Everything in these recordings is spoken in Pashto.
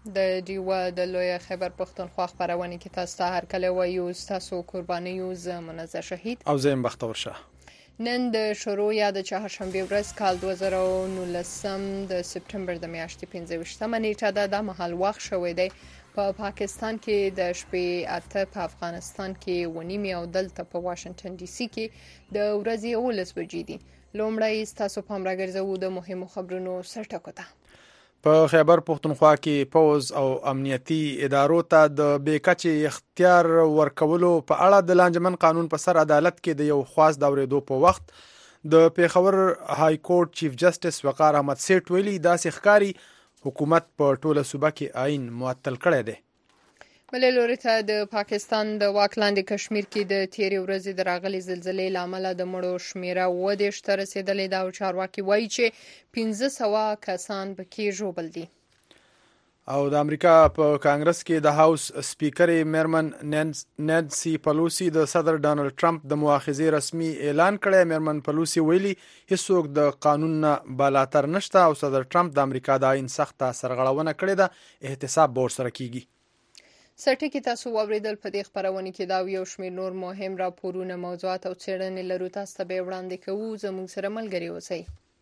د ډیوه د لوی خیبر پښتونخوا خبرونه کې تاسو ته هرکله وایو تاسو قربانیو ز منزه شهید او زم بختور شه. نن د شروع یا د چهارشنبه ورځ کال 2019 د سپټمبر د میاشتې 15مه نیټه ده. د محل وخت شوې دی په پاکستان کې د شپې 8 په افغانستان کې ونیمه او دلته په واشنگټن ډي سي کې د ورځې 11 بجې دي. لومړی تاسو پام راګرځوو د مهمو خبرونو سرټکو ته. په خیبر پښتونخوا کې پوز او امنیتي ادارو ته د بیکچې اختیار ورکولو په اړه د لانجمن قانون په سر عدالت کې د یو خاص دورېدو په وخت د پیښور های کورټ چیف جسټس وقار احمد سیټ ویلي داسې ښکاری حکومت په ټوله صوبه کې آئین معطل کړی دی. بلې لوري ته د پاکستان د واک لاندې کشمیر کې د تیرې ورځې د راغلي زلزلې لامل د مړو شمیره 20 ته رسیدلې ده او چارواکي وایي چې 1500 کسان پکې ژوبل دي. او د امریکا په کانګرس کې د هاوس سپیکرې میرمن نانسی پلوسی د صدر ډانلډ ټرمپ د مؤاخذې رسمي اعلان کړی. میرمن پلوسی ویلي هیڅوک د قانون نه بالاتر نشته او صدر ټرمپ د امریکا د آئین سخته سرغړونه کړې ده، احتساب به ورسره کیږي. سرټکی تاسو واوریدل په دې خبرونه کې دا یو شمېر نور مهم راپورونه موضوعات او څېړنې لرو، تاسو ته به وړاندې کوو. زموږ سره ملګري اوسئ.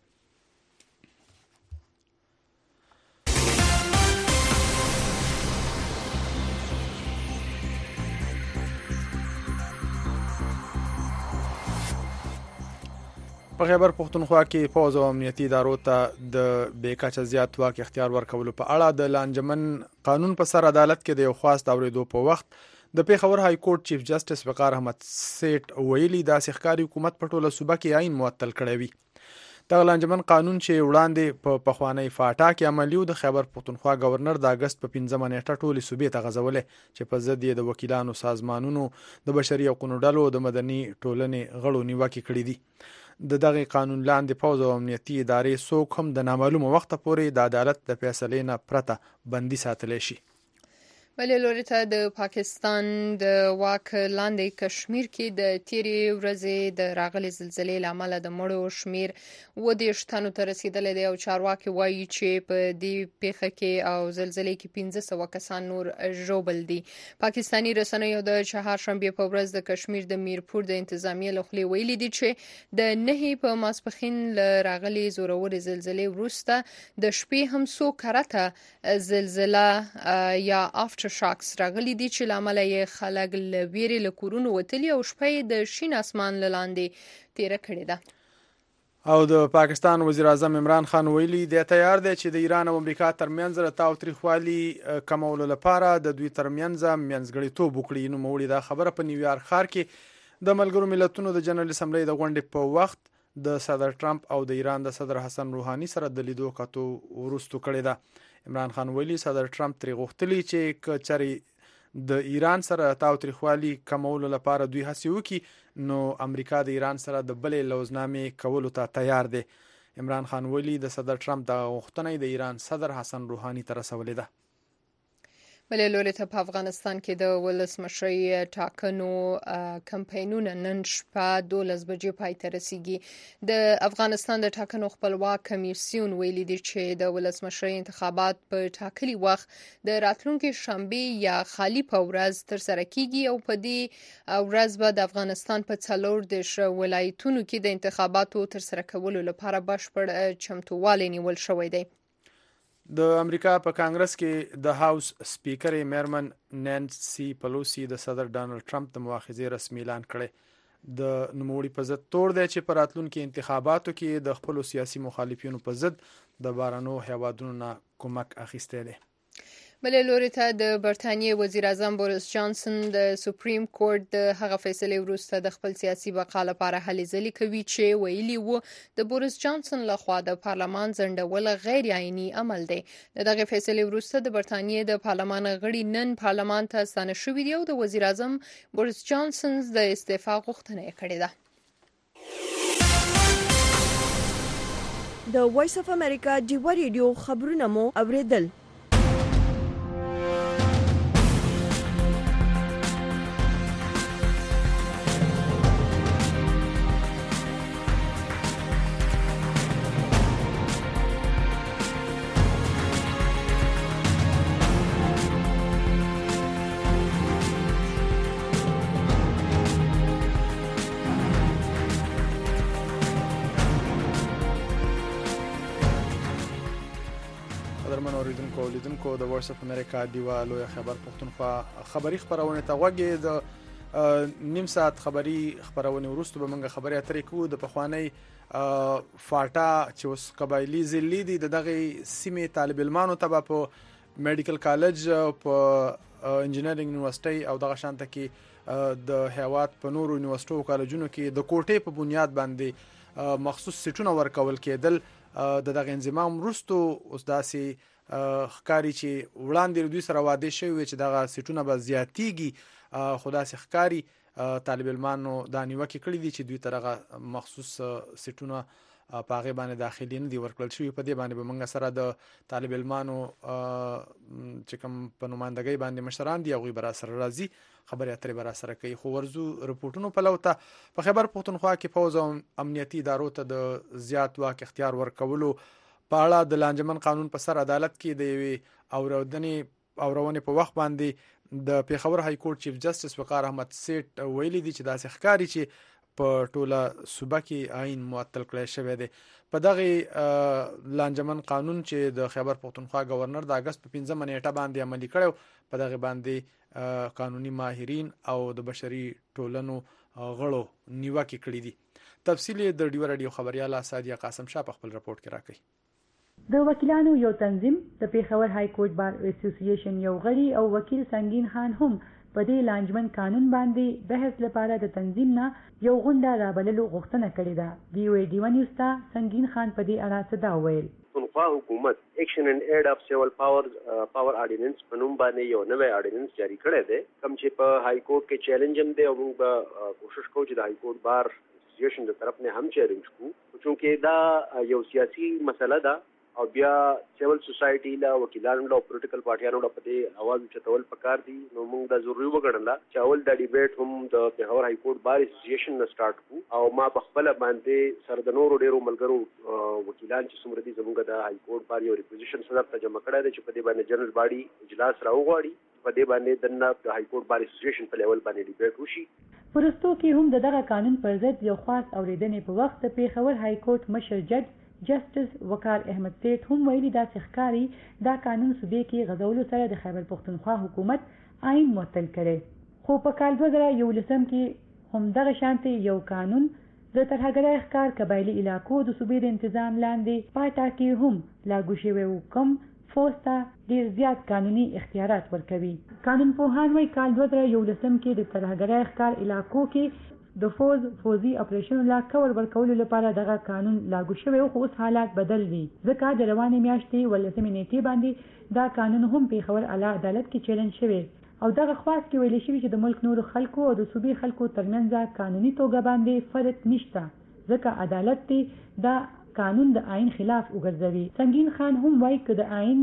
په خیبر پښتونخوا کې پوز او امنیتي ادارو ته د بیکچه زیات واک اختیار ورکولو په اړه د لانجمن قانون په سر عدالت کې د یو خاص دورېدو په وخت د پیښور های کورټ چیف جسټس وقار احمد سیټ ویلي داسې ښکاري حکومت په ټوله صوبه کې آئین معطل کړی وي. دغه لانجمن قانون چې وړاندې په پخوانی فاټا کې عملی و د خیبر پښتونخوا گورنر د اگست په 15 نیټه ټولې صوبې ته غځولې چې په ضد یې د وکیلانو سازمانونو د بشري حقوقو ډلو د مدني ټولنې غړو نیوکې کړې دي. د دغه قانون لاندې پوز او امنیتي ادارې څوک هم د نامعلومه وخت پورې د عدالت د فیصلې نه پرته بندي ساتلی شي. بلې لوري ته د پاکستان د واک لاندې کشمیر کې د تیرې ورځې د راغلي زلزلې لامل د مړو شمیر 20 تنو ته رسیدلی دی او چارواکي وایي چې په دې پیښه کې او زلزلې کې 1500 کسان نور ژوبل دي. پاکستانی رسنیو د چهارشنبه په ورځ د کشمیر د میرپور د انتظامیه له خوا ویلي دي چې د نهي په ماسپخین له راغلي زورور زلزلې وروسته د شپې هم څو کرته زلزله یا افټر شاکس راغلي دي چې لامل یې خلک له ویرې له کورونو وتلي او شپه د شین اسمان لاندې تیره کړې ده. او د پاکستان وزیر اعظم عمران خان ویلي دی تیار دی چې د ایران او امریکا ترمنځ د تاوتریخوالي کمولو لپاره د دوی ترمنځ منځګړیتوب وکړي. نو موړي دا خبره په نیویارک ښار کې د ملګرو ملتونو د جنرال اسمبلی د غونډې په وخت د صدر ټرمپ او د ایران د صدر حسن روحاني سره د لیدو کتو وروسته کړې ده. عمران خان ویلي صدر ټرمپ ترې غوښتلی چې کچري د ایران سره تاوتریخوالي کمولو لپاره دوی هڅې وکړي نو امریکا د ایران سره د بلې لوزنامې کولو ته تیار دی. عمران خان ویلي د صدر ټرمپ د غوښتنې د ایران صدر حسن روحاني ته رسولې ده. بلې لوري ته په افغانستان کې د ولسمشرۍ ټاکنو کمپاینونه نن شپه 12 بجې پای ته رسیږي. د افغانستان د ټاکنو خپلواک کمیسیون ویلي دی چې د ولسمشرۍ انتخابات په ټاکلي وخت د راتلونکي شنبه یا خالی په ورځ تر سره کیږي او په دې ورځ به د افغانستان په 14 ولایتونو کې د انتخاباتو تر سره کولو لپاره بشپړ چمتووالی نیول شوی دی. د امریکا په کانګرس کې د هاوس سپیکرې میرمن نانسی پلوسی د صدر ډانلډ ټرمپ د مؤاخذې رسمي اعلان کړی. د نوموړي په ضد تور دی چې په راتلونکي انتخاباتو کې د خپلو سیاسي مخالفینو په ضد د بهرنیو هیوادونو نه کومک اخیستی دی. بلې لوري ته د برتانیې وزیر اعظم بوریس جانسن د سپریم کورټ د هغه فیصلې وروسته د خپل سیاسي بقا لپاره هلې ځلې کوي چې ویلي وو د بوریس جانسن لخوا د پارلمان ځنډول غیر عیني عمل دی. د دغه فیصلې وروسته د برتانیې د پارلمان غړي نن پارلمان ته ستانه شوي دي او د وزیر اعظم بوریس جانسن د استعفا غوښتنه یې کړې ده. د وایس اف امریکا ډیوه ریډیو خبرونه مو اوریدل. قدرمن اوریدونکو لیدونکو د وایس اف امریکا دیوا لوی خبر پښتونخوا خبری خبرونه ته وګورئ. د نیم ساعت خبری خبرونه ورسته به موږ خبري اترې کوو د پخوانی فاټا چې اوس قبایلی ضلع دي دغه سیمه طالب علمانو ته په میډیکل کالج په انجینرینګ یونیورسيټي او دغه شانته کې د هیواد په نورو یونیورسيټو کالجونو کې د کوټې په بنیاد باندې مخصوص سیټونه ورکول کېدل. د دغه انضمام وروسته اوس داسې ښکاري چې وړاندې دوی سره واده شوی چې دغه سیټونه به زیاتیږي، خو داسې ښکاري طالب علمانو دا نیوکې کړې دي چې دوی ته دغه مخصوص سیټونه په هغې باندې داخلي نه دي ورکړل شوي. په دې باندې به موږ سره د طالب علمانو چې کوم په نمایندګۍ باندې مشران دي هغوی به راسره راځي، خبرې اترې به راسره کوي. خو ورځو رپورټونو پلو ته په خیبر پښتونخوا کې پوځ او امنیتي ادارو ته د زیات واک اختیار ورکولو په اړه د لانجمن قانون په سر عدالت کې د یوې اورونې په وخت باندې د پیښور های کورټ چیف جسټس وقار احمد سیټ ویلي دي چې داسې ښکاري چې په ټوله صوبه کې آئین معطل کړی شوی دی. په دغه لانجمن قانون چې د خیبر پښتونخوا گورنر د اگست په 15 نیټه باندې عملي کړو، په دغه باندې قانوني ماهرین او د بشري ټولنو غړو نیوکې کړې دي. تفصیل د ډیو رادیو خبريال سادیه قاسم شاه په خپل رپورت کې راکړي. د وکیلانو یو تنظیم د پیښور های کورټ بار اسوسییشن یو غړي او وکیل سنگین خان هم په دې لانجمن قانون باندې بحث لپاره د تنظیم نه یو غونډه رابللو غوښتنه کړې ده. وی نیوز ته سنگین خان په دې اړه څه دا وویل. پښتونخوا حکومت ایکشن ان ایډ اف سیول پاور آرډیننس په نوم باندې یو نوی آرډیننس جاری کړی دی، کوم چې په های کورټ کې چیلنج هم دی او موږ به کوشش کوو چې د های کورټ بار اسوسییشن د طرف نه هم چیلنج کوو، چونکې دا یو سیاسي مسله ده او بیا سیول سوسایټي لا وکیلانو لا پولیټیکل پارټیانو لا په دې اواز چتول پکار دي. نو موږ دا ضروري وګڼله چې اول دا ډیبیټ هم د پیښور های کورټ بار اسوسییشن نه سٹارټ کو او ما په خپل باندې سره د نورو ډیرو ملګرو وکیلان چې څومره دي زموږ د های کورټ بار یو ریپوزیشن صدر ته جمع کړی دی چې په دې باندې جنرال باډي اجلاس راوغواړي، په دې باندې د های کورټ بار اسوسییشن په لیول باندې ډیبیټ وشي. پرستو کې هم دغه قانون پر ضد یو خاص اوریدنې په وخت د پیښور های کورټ مشر جج جسټس وقار احمد سیټ هم ویلي دا چې ښکاري دا قانون صوبې کې غځولو سره د خیبر پښتونخوا حکومت آئین معطل کړي. خو په کال 2011 کې هم دغه شانتي یو قانون د ترهګرۍ ښکار قبایلي علاقو د صوبې د تنظیم لاندې پاټا کې هم لاګو شوی و، کوم فوج ته ډیر زیات قانوني اختیارات ورکوي. قانون پوهان وايي کال 2011 کې د ترهګرۍ ښکار علاقو کې د فوزي اپریشن لا کور ورکولو لپاره دغه قانون لاګو شوی، خو اوس حالات بدل دي ځکه د روانې میاشتې ولسمې نیټې باندې دا قانون هم پیښور اعلی عدالت کې چیلنج شوی او دغه خواص کې ویل شوی چې د ملک نورو خلکو او د صوبې خلکو ترمنځ قانوني توګه باندې فرق نشته ځکه عدالت دا قانون د آئین خلاف وګرځوي. سنگین خان هم وایي چې د آئین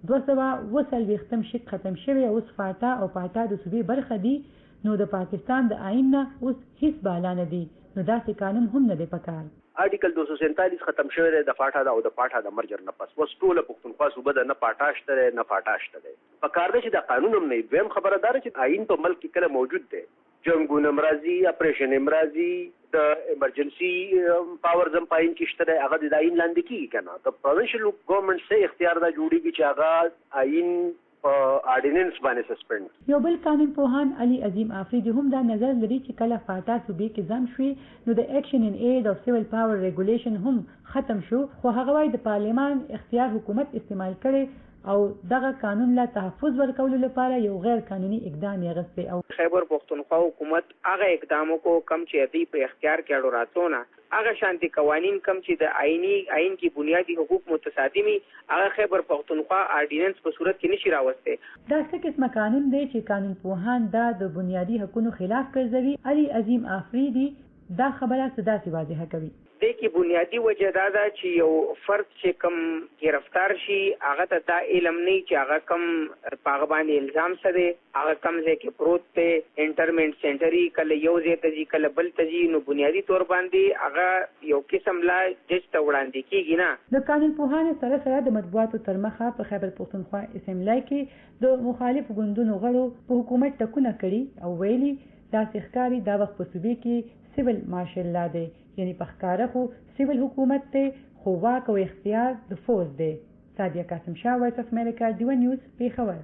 240 شق ختم شوی، اوس فاټا او پاټا د صوبې برخه دي، نو د پاکستان د آئین نه اوس هیڅ بالا نه دی، نو داسې قانون هم نه دی پکار. آرټیکل 247 ختم شوی دی د فاټا او د پاټا د مرجر نه پس وس ټوله پښتونخوا صوبه د نه پاټا شته نه فاټا شته دی. پکار دی چې د قانون هم نه ویم خبردار چې آئین په ملک کې کله موجود دی، جنگونه مرضی اپریشن مرضی د ایمرجنسی پاور زم پاین کې شته دی، هغه د آئین لاندې کیږي کنه. د پروینشل ګورنمنت سه اختیار دا جوړیږي چې هغه آئین آرډیننس باندې سسپند. یو بل قانون پوهان علي عظیم افریدي هم دا نظر لري چې کله فاټا صوبې کې ځم شوي نو د ایکشن ان ایډ او سیول پاور ریګولیشن هم ختم شو، خو هغه وايي د پارلیمان اختیار حکومت استعمال کړي او دغه قانون لا تحفظ ورکولو لپاره یو غیر قانوني اقدام یې غوښتي. او خیبر پښتونخوا حکومت هغه اقدامو کو کم چې دی په اختیار کې اړو راتونه هغه شانتي قوانین کم چې د آئین کې بنیادی حقوق متصادمي هغه خیبر پښتونخوا آرډیننس په صورت کې نشي راوسته. دا څه قسمه قانون دی چې قانون پوهان دا د بنیادی حقوقو خلاف ګرځوي. علي عظیم افریدي دا خبره څه واضحه کوي. د کې بنیادی وجه دا ده چې یو فرد چې کم گرفتار شي هغه ته دا علم نه چې هغه کم پاغه باندې الزام سره هغه کم ځای کې پروت ته انټرمنټ سنټري کله یو ځای ته ځي کله بل ته ځي، نو بنیادی تور باندې هغه یو قسم لا جج ته وړاندې کیږي نه. د قانون پوهانو سره د مطبوعاتو تر مخه په خیبر پښتونخوا اسمبلی کې د مخالف ګوندونو غړو په حکومت ټکونه کړي او ویلي داسې ښکاري دا وخت په صوبې کې سیول مارشل لا دی، یعنی په ښکاره خو سیول حکومت ته خو واک او اختیار د فوج دی. سادیه قاسم شاه، وایس اف امریکا، ډیو نیوز، پیښور.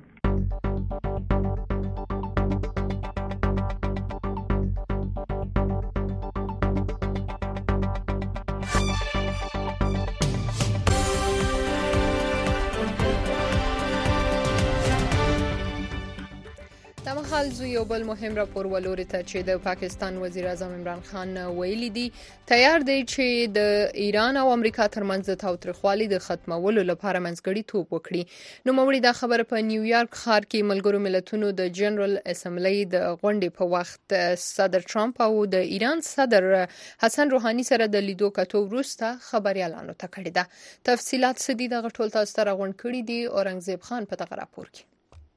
حال زو یو بل مهم راپور ولوري ته چې د پاکستان وزیر اعظم عمران خان ویلي دی تیار دی چې د ایران او امریکا ترمنځ د تاوتریخوالي د ختمولو لپاره منځګړیتوب وکړي. نو موري دا خبره په نیویارک ښار کې ملګرو ملتونو د جنرال اسمبلی د غونډې په وخت صدر ټرمپ او د ایران صدر حسن روحاني سره د لیدو کتو وروسته خبريالانو ته کړی ده. تفصيلات سدي د غټول تاسو ته راغونډ کړي دي. اورنګزیب خان په دغه راپور کې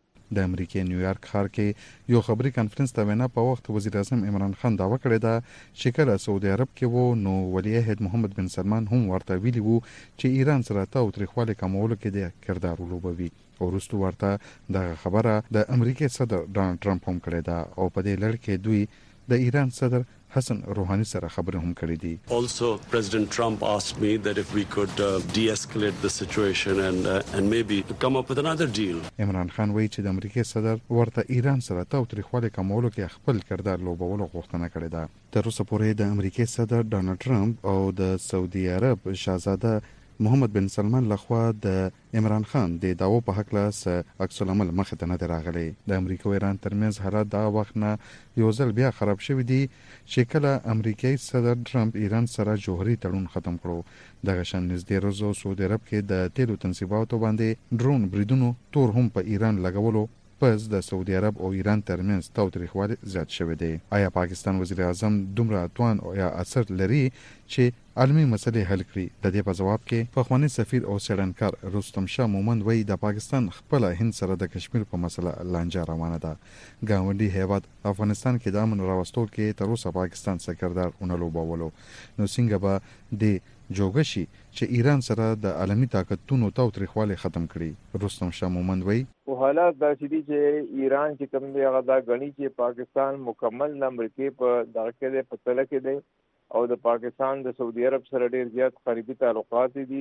د امریکای نیویارک ښار کې یو خبري کانفرنس ته وینا په وخت وزیر اعظم عمران خان داوا کړی دا چې کله سعودي عرب کې وو نو ولی عهد محمد بن سلمان هم ورته ویلي وو چې ایران سره تاوتریخوالی کمولو کې د کردار ولوبوي او وروسته ورته د خبره د امریکای صدر ډانلډ ټرمپ هم کړی دا او په دې لړ کې دوی د ایران صدر حسن روحاني سره خبرې هم کړې دي. Also President Trump asked me that if we could de-escalate the situation and maybe come up with another deal. عمران خان وایي چې د امریکای صدر ورته ایران سره تاوتریخوالی کمولو کې خپل کردار لوبولو غوښتنه کړې ده. تر اوسه پورې د امریکای صدر ډانلډ ټرمپ او د سعودي عرب شاهزاده محمد بن سلمان لخوا د عمران خان د داو په حق له عکس العمل مخه ته نه راغلی. د امریکا او ایران ترمنځ حالات دا وخت نه یو ځل بیا خراب شوی دی چې کله امریکایي صدر ټرمپ ایران سره جوهري تړون ختم کړو. دغه شان نږدې ورځو سعودي عرب کې د تیلو تنصیباتو باندې ډرون بریدونو تور هم په ایران لګولو پس د سعودي عرب او ایران ترمنځ تاوتریخوالی زیات شوی دی. آیا پاکستان وزیر اعظم دومره توان او یا اثر لري چې عالمي مسلې حل کړي؟ د دې په جواب کې پخوانی سفیر او څېړنکار رستم شاه مومند وایي د پاکستان خپل هند سره د کشمیر په مسله لانجه روانه ده. ګاونډي هیواد افغانستان کې د امن راوستلو کې تر اوسه پاکستان څخه کردار ونه لوبولو. نو څنګه به د جوګشي چې ایران سره د عالمي طاقتونو تاوتریخوالی ختم کړي؟ رستم شاه مومند وایي او حالات دا چې ایران چې کوم دی هغه دا غني چې پاکستان مکمل امریکای په دغه کې په تل کې دی او د پاکستان د سعودي عرب سره ډیر زیات قریبي تعلقات دي.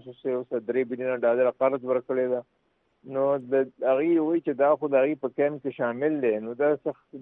وسه $3 بلین قرض ورکړی دا. نو د هغه وی چې دا خو د هغه په کم کې شامل دي. نو دا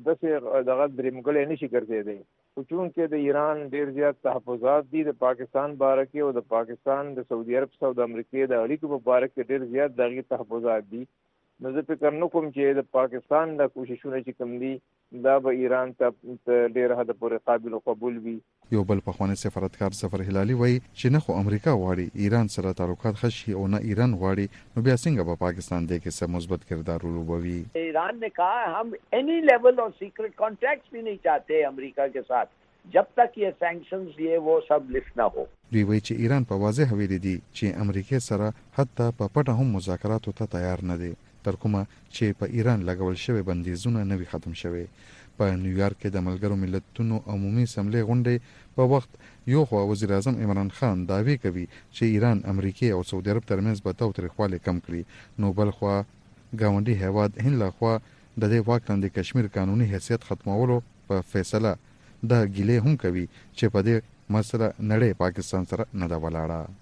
څه دغه درېمګل نشي ګرځي دی. خو چون کې د ایران ډیر زیات تحفظات دي د پاکستان باره کې او د پاکستان د سعودي عرب سره د امریکای د اړیکو په باره کې ډیر زیات دغه تحفظات دي. نو زه فکر نه کوم چې د پاکستان د کوششونو چې کوم دي دا به ایران ته ډیر حد پورې قابل قبول وي. یو بل پخوانی سفارتکار ظفر هلالي وایي چې نه خو امریکا غواړي ایران سره تعلقات خشي او نه ایران غواړي. نو بیا څنګه به پاکستان دې کې څه مثبت کردار ولوبوي؟ ایران نے کہا हम any level और secret contracts भी नहीं चाहते अमेरिका के साथ जब तक ये सैंक्शंस ये वो सब लिफ्ट ना हो. دوی وایي چې ایران په واضح ویلي دي چې امریکا سره حتی په پټه هم مذاکراتو ته تیار نه دي تر کومه چې په ایران لګول شوی بندیزونه نه وي ختم شوی. په نیویارک کې د ملګرو ملتونو عمومي اسمبلی غونډې په وخت یو خو وزیر اعظم عمران خان دعوی کوي چې ایران امریکا او سعودي عرب ترمنځ به تاوتریخوالی کم کړي. نو بل خو ګاونډي هیواد هند لخوا د دې واک لاندې کشمیر قانوني حیثیت ختمولو په فیصله د ګیلې هم کوي چې په دې مسله نړۍ پاکستان سره نه دا ولاړه.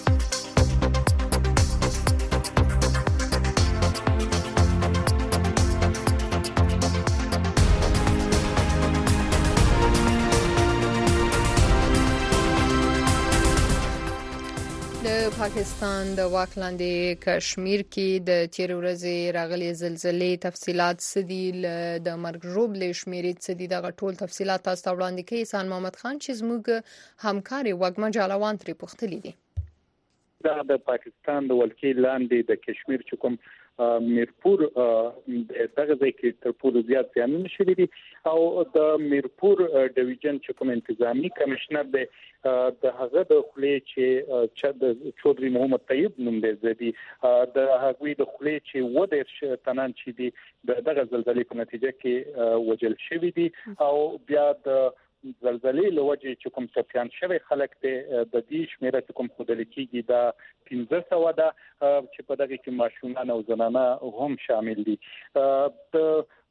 پاکستان د واک لاندې کشمیر کې د تیر ورځې راغلي زلزلې تفصيلات سدي د مرګ ژوبلې شمیرې سدي د ټول تفصيلات تاسو ته وړاندې کوي احسان محمد خان چې زموږ همکاري وګما جالوان ترې پوښتلې دي. دا د پاکستان د ولکې لاندې د کشمیر چې کوم میرپور دغه ځای کې تر ټولو زیات زیانونه شوي دي او د میرپور ډیویژن چې کوم انتظامی کمشنر دی د هغه د خلې چې د چودري محمد طیب نوم دی زدي د هغوی د خلې چې ودر تنان چې دي دغه زلزلې په نتیجه کې وجل شوي دي او بیا د زلزلې له وجې چې کوم سفیان شوی خلک دی د دې شمیره چې کوم خودل کېږي دا 1500 ده چې په دغه کې ماشومان او زنانه هم شامل دي. د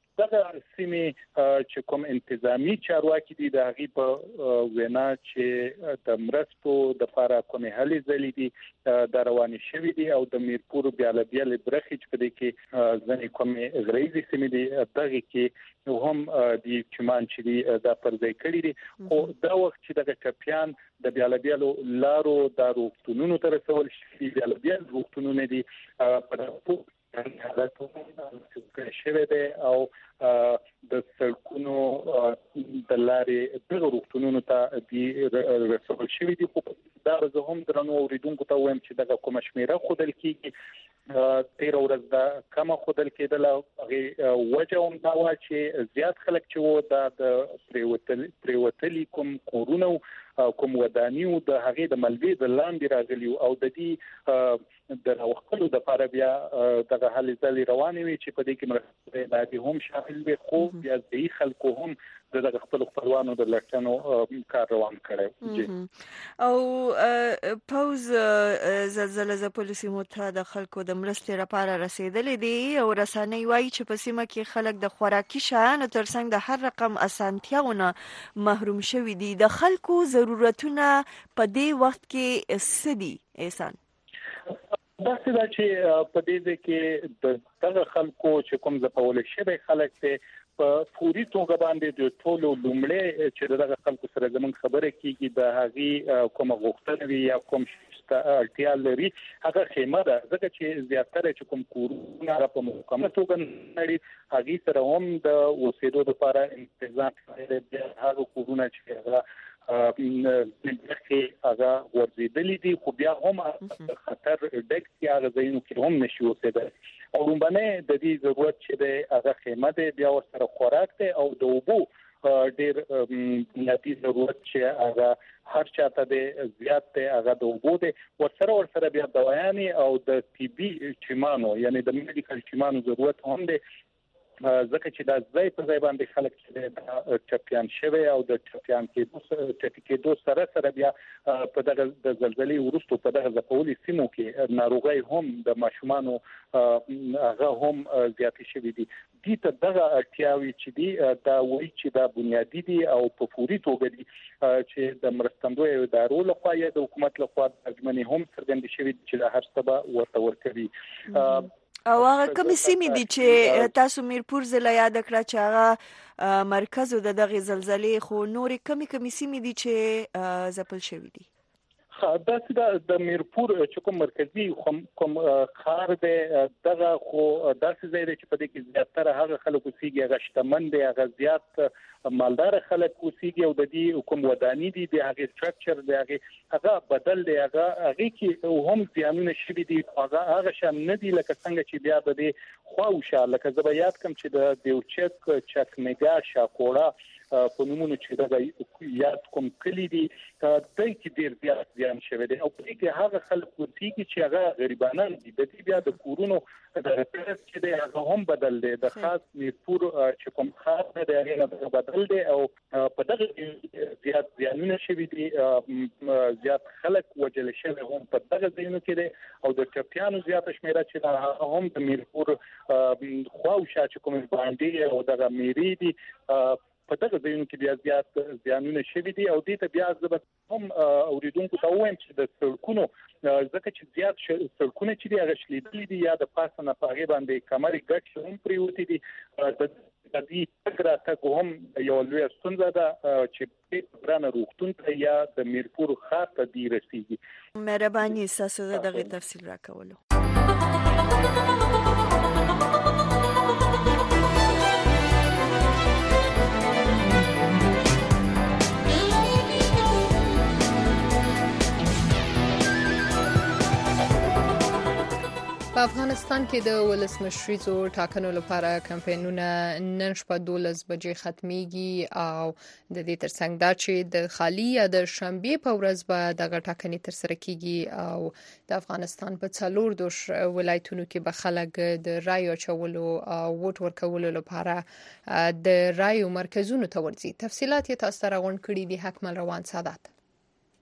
دغه سیمې چې کوم انتظامی چارواکي دي د هغې په وینا چې د مرستو د لپاره کومې هلې ځلې دي د روانې شوې دي او د میرپور بیالې برخې چې په دې کې ځینې کومې غریزي سیمې دي دغه کې هم د چمان چې دي دا پر ځای کړي دي خو دا وخت چې دغه ټپیان د بیالو لارو د روغتونونو ته رسول شي بیال روغتونونه دي په حالت شوه دی او د سړکونو د لارې د روغتونونو ته دی رسول شوی دی خو دا زه هم درنو اوریدونکو ته وایم چې دغه کوم شمیره خودل کیږي 13 ورځ دا کم خودل کېدل هغه وجه هم دا و چې زیات خلک چې وو د پریوتلی کوم کورونو کوم ودانیو د هغه د ملوي د لاندې راغلی او د دې د وختلو د لپاره بیا دغه حل ځلې روانې وي چې په دې کې مرسته د هم شامل وي خو بیا د خلکو هم دغه خپل خپلوانو د لټانو کار روان کړي او پوز زلزلې ځپلو سیمو ته د خلکو د مرستې لپاره رسیدلې دي او رسنۍ وایي چې په سیمه کې خلک د خوراکي شیانو ترڅنګ د هر رقم اسانتیاونه محروم شوي دي د خلکو ضرورتونه په دې وخت کې سدي احسان دا څه چې په دې کې د دغه خلکو چې کوم ځپول شوی خلک ته په فوري توګه باندې د ټولو لومړی چې دغه خلکو سره زموږ خبره کیږي د هغه کوم غوښتنې یا کوم اړتیا لري هغه خیمه ده ځکه چې زیاتره چې کوم کورونه په مکمل توګه نړۍ هغه سره هم د اوسېدو لپاره تنظیم کړي دي هغه کورونه چې هغه هغه ورزيدلې دي خو بیا هم خطر ډک یا غزاینو کې هم نشي اوسېدل او لومبنه د دې ضرورت چې د هغه خیمه ده بیا ورسره خوراک ته او د اوبو ډېر بنیادی ضرورت چې هغه هر چاته د زیات ته هغه د اوبو ده ورسره بیا دوايانې او د طبي چمانو یعنی د میډیکل چمانو ضرورت هم ده ځکه چې دا ځای په ځای باندې خلک چې د چپیان شوی او د چپیان کې سره بیا په دغه د زلزلې وروسته په دغه ځپولي سیمو کې ناروغي هم د ماشومانو هغه هم زیات شوی دي ته دغه اړتیاوي چې دي دا وایي چې دا بنیادی دي او په فوري توګه دي چې د مرستندوی ادارو لخوا یا د حکومت لخوا د ځمنې هم څرګند شوی چې د هر سبا ورته ورکوي او هغه کوم سیمې دي چې تاسو میرپور ضلع یاد کړه چې هغه مرکز د دغه زلزلې خو نورې کومې سیمې دي چې ځپل شوې دي دا د میرپور چې کوم مرکزی کوم خار دی دغه خو داسې ځای دی چې په دې کې زیاتره هغه خلک اوسېږي هغه شتمن دي هغه زیات مالدار خلک اوسېږي او د دې کوم ودانی دي د هغه سټرکچر دی هغه بدل دی هغه کې هم زیانونه شوي دي هغه شان نه دي لکه څنګه چې بیا د دې خواوشه لکه زه به یاد کم چې د دیوچک چکنګا شاکوړه په نومونو چې دا یاد کوم کلی دي دای کې ډیر زیان شوی دی او په دې کې هغه خلک ورتيږي چې هغه غریبانان دي د دې بیا د کورونو د رپیرت چې دی هغه هم بدل دی د خاص میرپور چې کوم خاص دی هغه بدل دی او په دغه زیات زیانونه شوی دي زیات خلک وجل شوی هم په دغه ځایونو کې دی او د چپیانو زیات شمیره چې هم د میرپور خواوشه چې کوم باندې او دغه میری دي په دغه ځایونو کې بیا زیات زیانونه شوي دي او دې ته بیا زه هم اوریدونکو ته وایم چې د سړکونو ځکه چې زیات سړکونه چې دي هغه شلیدلي دي یا د پاسه نه په هغې باندې کمرې ګټ هم پرېوتې دي د دې تګ راتګ هم یوه لویه ستونزه ده چې ګرانه روغتون ته یا د میرپور ښار ته دې رسېږي مهرباني ستاسو د دغې تفصیل راکولو په افغانستان کې د ولسمشریزو ټاکنو لپاره کمپاینونه نن شپه 12 بجې ختميږي او د دې ترڅنګ دا چې د خالی یا د شنبه په ورځ به دغه ټاکنې تر سره کیږي او د افغانستان په 4 ولایتونو کې به خلک د رای اچولو او ووټ ورکولو لپاره د رایو مرکزونو ته ورځي. تفصيلات یې تاسو ته راغونډ کړي دي حکمل روان سادات.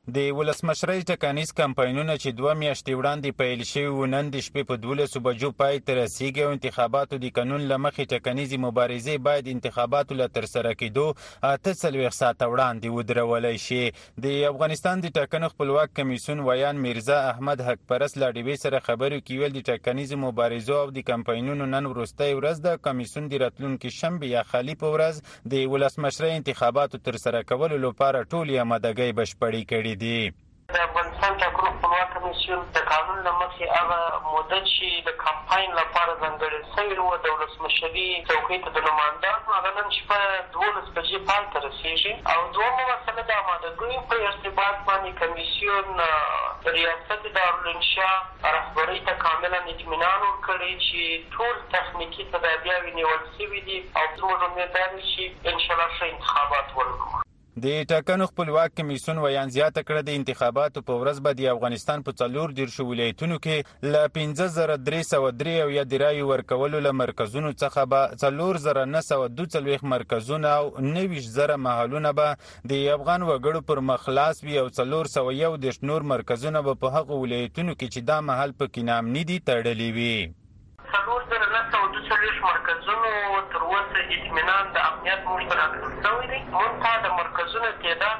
د ولسمشرۍ ټاکنیز کمپاینونه چې 2 میاشتې وړاندې پیل شوي وو نن د شپې په 12 بجو پای ته رسیږي او انتخاباتو د قانون له مخې ټاکنیزې مبارزې باید انتخاباتو له ترسره کېدو 48 ساعته وړاندې ودرولای شي. د افغانستان د ټاکنو خپلواک کمیسیون ویان میرزا احمد حق پرست له ډیوې سره خبرو کې ویل د ټاکنیزې مبارزو او د کمپاینونو نن وروستۍ ورځ د کمیسیون د راتلونکي شنبې یا خالي په ورځ د ولسمشرۍ انتخاباتو ترسره کولو لپاره ټولې آمادګۍ بشپړې کړي دي. د افغانستان ټاکنو خپلواک کمیسیون د قانون له مخې هغه موده چې د کمپاین لپاره ځانګړې شوې وه د ولسمشري څوکۍ ته د نمایندانو هغه نن شپه 12 بجې پای ته رسېږي. او دویمه مسله د آمادګیو په ارتباط باندې کمیسیون د ریاست دارالانشا رهبرۍ ته کاملا اطمینان ورکړی چې ټول تخنیکي تدابیر نیول شوي دي او زموږ امید دا دی چې انشاءالله ښه انتخابات ولرو. د ټاکنو خپلواک کمیسیون ویان زیاته کړه د انتخاباتو په ورځ به د افغانستان په 14 ولایتونو کې له 5303 د رایو ورکولو له مرکزونو څخه به 4942 مرکزونه او 90000 محلونه به د افغان وګړو پر مخ خلاص وي او 401 نور مرکزونه به په هغو ولایتونو کې چې دا محل پکې نامني دي تړلي وي. 4942 مرکزونو تر اوسه اطمینان د امنیت موږ ته راکړل شوی دی. موږ ته د مرکزونو تعداد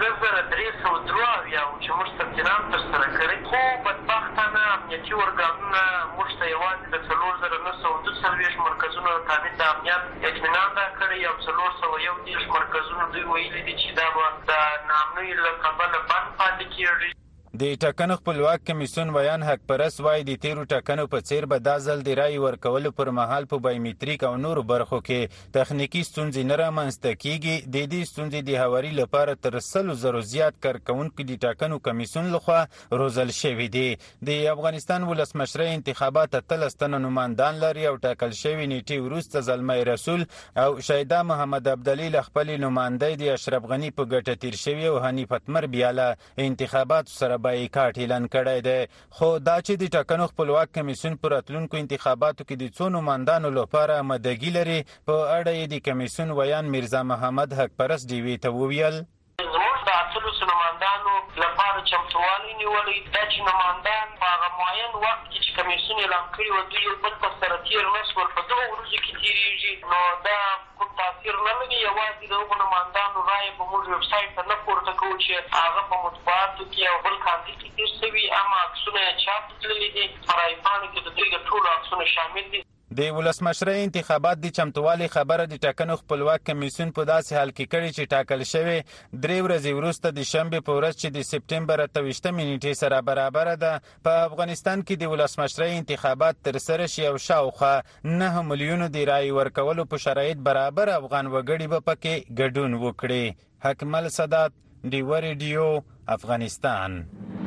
5303 چې موږ ثبت نام ترسره کړی، خو بدبختانه امنیتي ارګانونه موږ ته یوازې د 4942 مرکزونو د تامین د امنیت اطمینان راکړی او 401 مرکزونو دوی ویلي دي چې دا به د ناامنیو له کبله بند پاتې کېږي. د ټاکنو خپلواک کمیسیون ویان حق پرست وایي د تیرو ټاکنو په څیر به دا ځل د رایې ورکولو پر مهال په بایومتریک او نورو برخو کې تخنیکي ستونزې نه رامنځته کیږي. د دې ستونزې د هواري لپاره تر 100,000 زیات کارکوونکي د ټاکنو کمیسیون لخوا روزل شوي دي. د افغانستان ولسمشرۍ انتخابات 13 تنه نمایندان لري او ټاکل شوي نیټې وروسته زلمی رسول او شهیدا محمد عبدالي له خپلې نمایندۍ د اشرف غني په ګټه تیر شوي او حنیف اتمر بیا له انتخاباتو سره بایکاټ اعلان کړی دی. خو دا چې د ټاکنو خپلواک کمیسیون پر راتلونکو انتخاباتو کې د څو نمایندانو لپاره آمادګي لري په اړه یې د کمیسیون ویان میرزا محمد حق پرست ډیوې ته وویل زموږ د 18 نمایندانو لپاره چمتووالی نیولی دا چې نمایندان په هغه معین وخت کې چې کمیسیون اعلان کړي وو دوی یو بل ته سره تېر نه شول په دغو ورځو کې تېرېږي، نو دا کوم تاثیر نه لري. یوازې د هغو نمایندانو رایې به موږ ویبسایټ ته نه پورته کوو چې هغه په مطبوعاتو کې او بل کاندید کې تېر شوي، اما عکسونه یې چاپ تللي دي، په رایپاڼو کې د دوی د ټولو عکسونه شامل دي. د ولسمشرۍ انتخابات د چمتووالي خبره د ټاکنو خپلواک کمیسیون په داسې حال کې کړي چې ټاکل شوی 3 ورځې وروسته د شنبې په ورځ چې د سپټمبر 28 نیټې سره برابره ده په افغانستان کې د ولسمشرۍ انتخابات ترسره شي او شاوخوا 9 میلیونو د رایې ورکولو په شرایط برابر افغان وګړي به پکې ګډون وکړي. حکمل سادات، ډیوه ریډیو، افغانستان.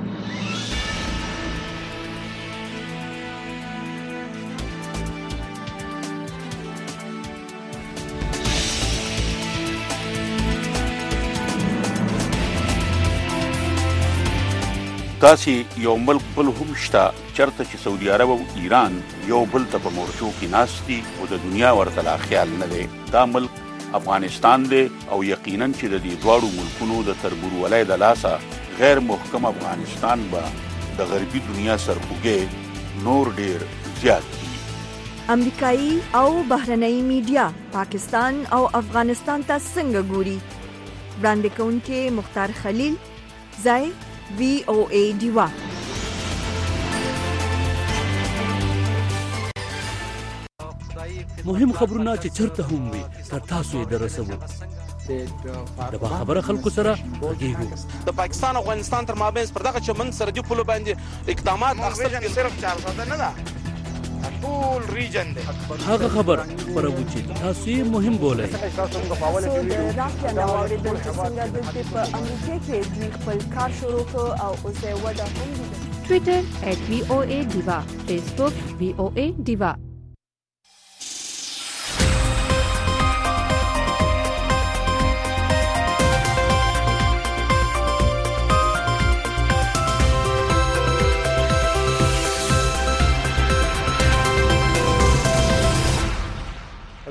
تاسې یو ملک بل هم شته چرته چې سعودي عرب او ایران یو بل ته په مورچو کې ناست دي او د دنیا ورته لا خیال نه دی. دا ملک افغانستان دی او یقینا چې د دې دواړو ملکونو د تربورولۍ د لاسه غیر محکم افغانستان به د غربي دنیا سرخوږی نور ډیر زیات دي. امریکایي او بهرنۍ میډیا پاکستان او افغانستان ته څنګه ګوري؟ وړاندې کوونکي مختار خلیل، ځای VOA ډیوا. مهم خبرونه چې چرته هم وي تر تاسو یې درسوو. د باخبره خلکو سره غږیږو. د پاکستان او افغانستان تر مابین پر دغه چمن سرحدي پولو باندې اقدامات اخیستل کېږي. صرف 400 نه ده، ټول ریجن دی. هغه خبر خبرو چې تاسو یې مهم بولئ. د راکیا نو اوریدل څنګه د په امریکا کې دوی خپل کار شروع کړ او اوس یې وده هم دي. ټوئیټر @VOA Diva، فیسبوک VOA Diva.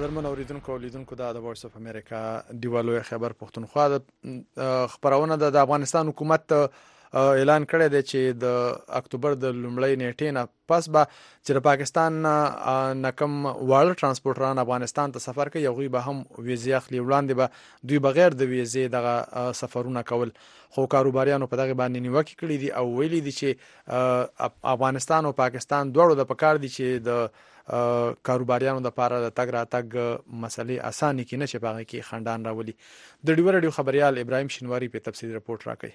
قدرمن اوریدونکو لیدونکو د وایس اف امریکا دیوالو خبر پښتونخوا د خبرونه د افغانستان حکومت اعلان کړی دی چې د اکتوبر د لومړۍ نیټې نه پس به چې د پاکستان نکم واړه ترانسپورټران افغانستان ته سفر کوي هغوی به هم ویزې اخلي. وړاندې به دوی بغیر د ویزې دغه سفرونه کول، خو کاروباریانو په دغه باندې نیوکې کړې دي او ویلي دي چې افغانستان او پاکستان دواړو د پکار دي چې د کاروباریانو د پاره د تګ راتګ مسلې اسانه کې نه چې باغ کې خندان راولي. د ډیور رادیو خبريال ابراهيم شینواری په تفصیل رپورت راکړي.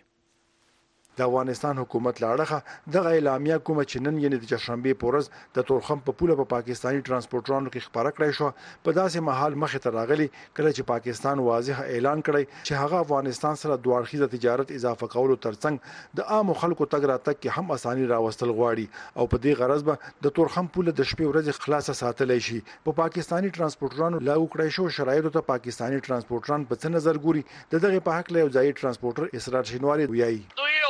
د افغانستان حکومت لاړه د اعلامیه کوم چې نن یعنی د چشنبه پورز د تورخم په پوله په پاکستانی ترانسپورټرانو کې خبره کړې شو. په داسې محل مخه ته راغلي کله چې پاکستان واضح اعلان کړی چې هغه افغانستان سره دوه اړخیزه تجارت اضافه کولو ترڅنګ د عام خلکو تګ راتګ کې هم اساني راوستل غواړي او په دې غرض به د تورخم پوله د شپې ورځې خلاصه ساتلای شي. په پاکستانی ترانسپورټرانو لاګو کړی شو شرایطو ته پاکستانی ترانسپورټران په څه نظر ګوري د دغه په حق له یو ځای ترانسپورټر اسرار شینواری ویایي.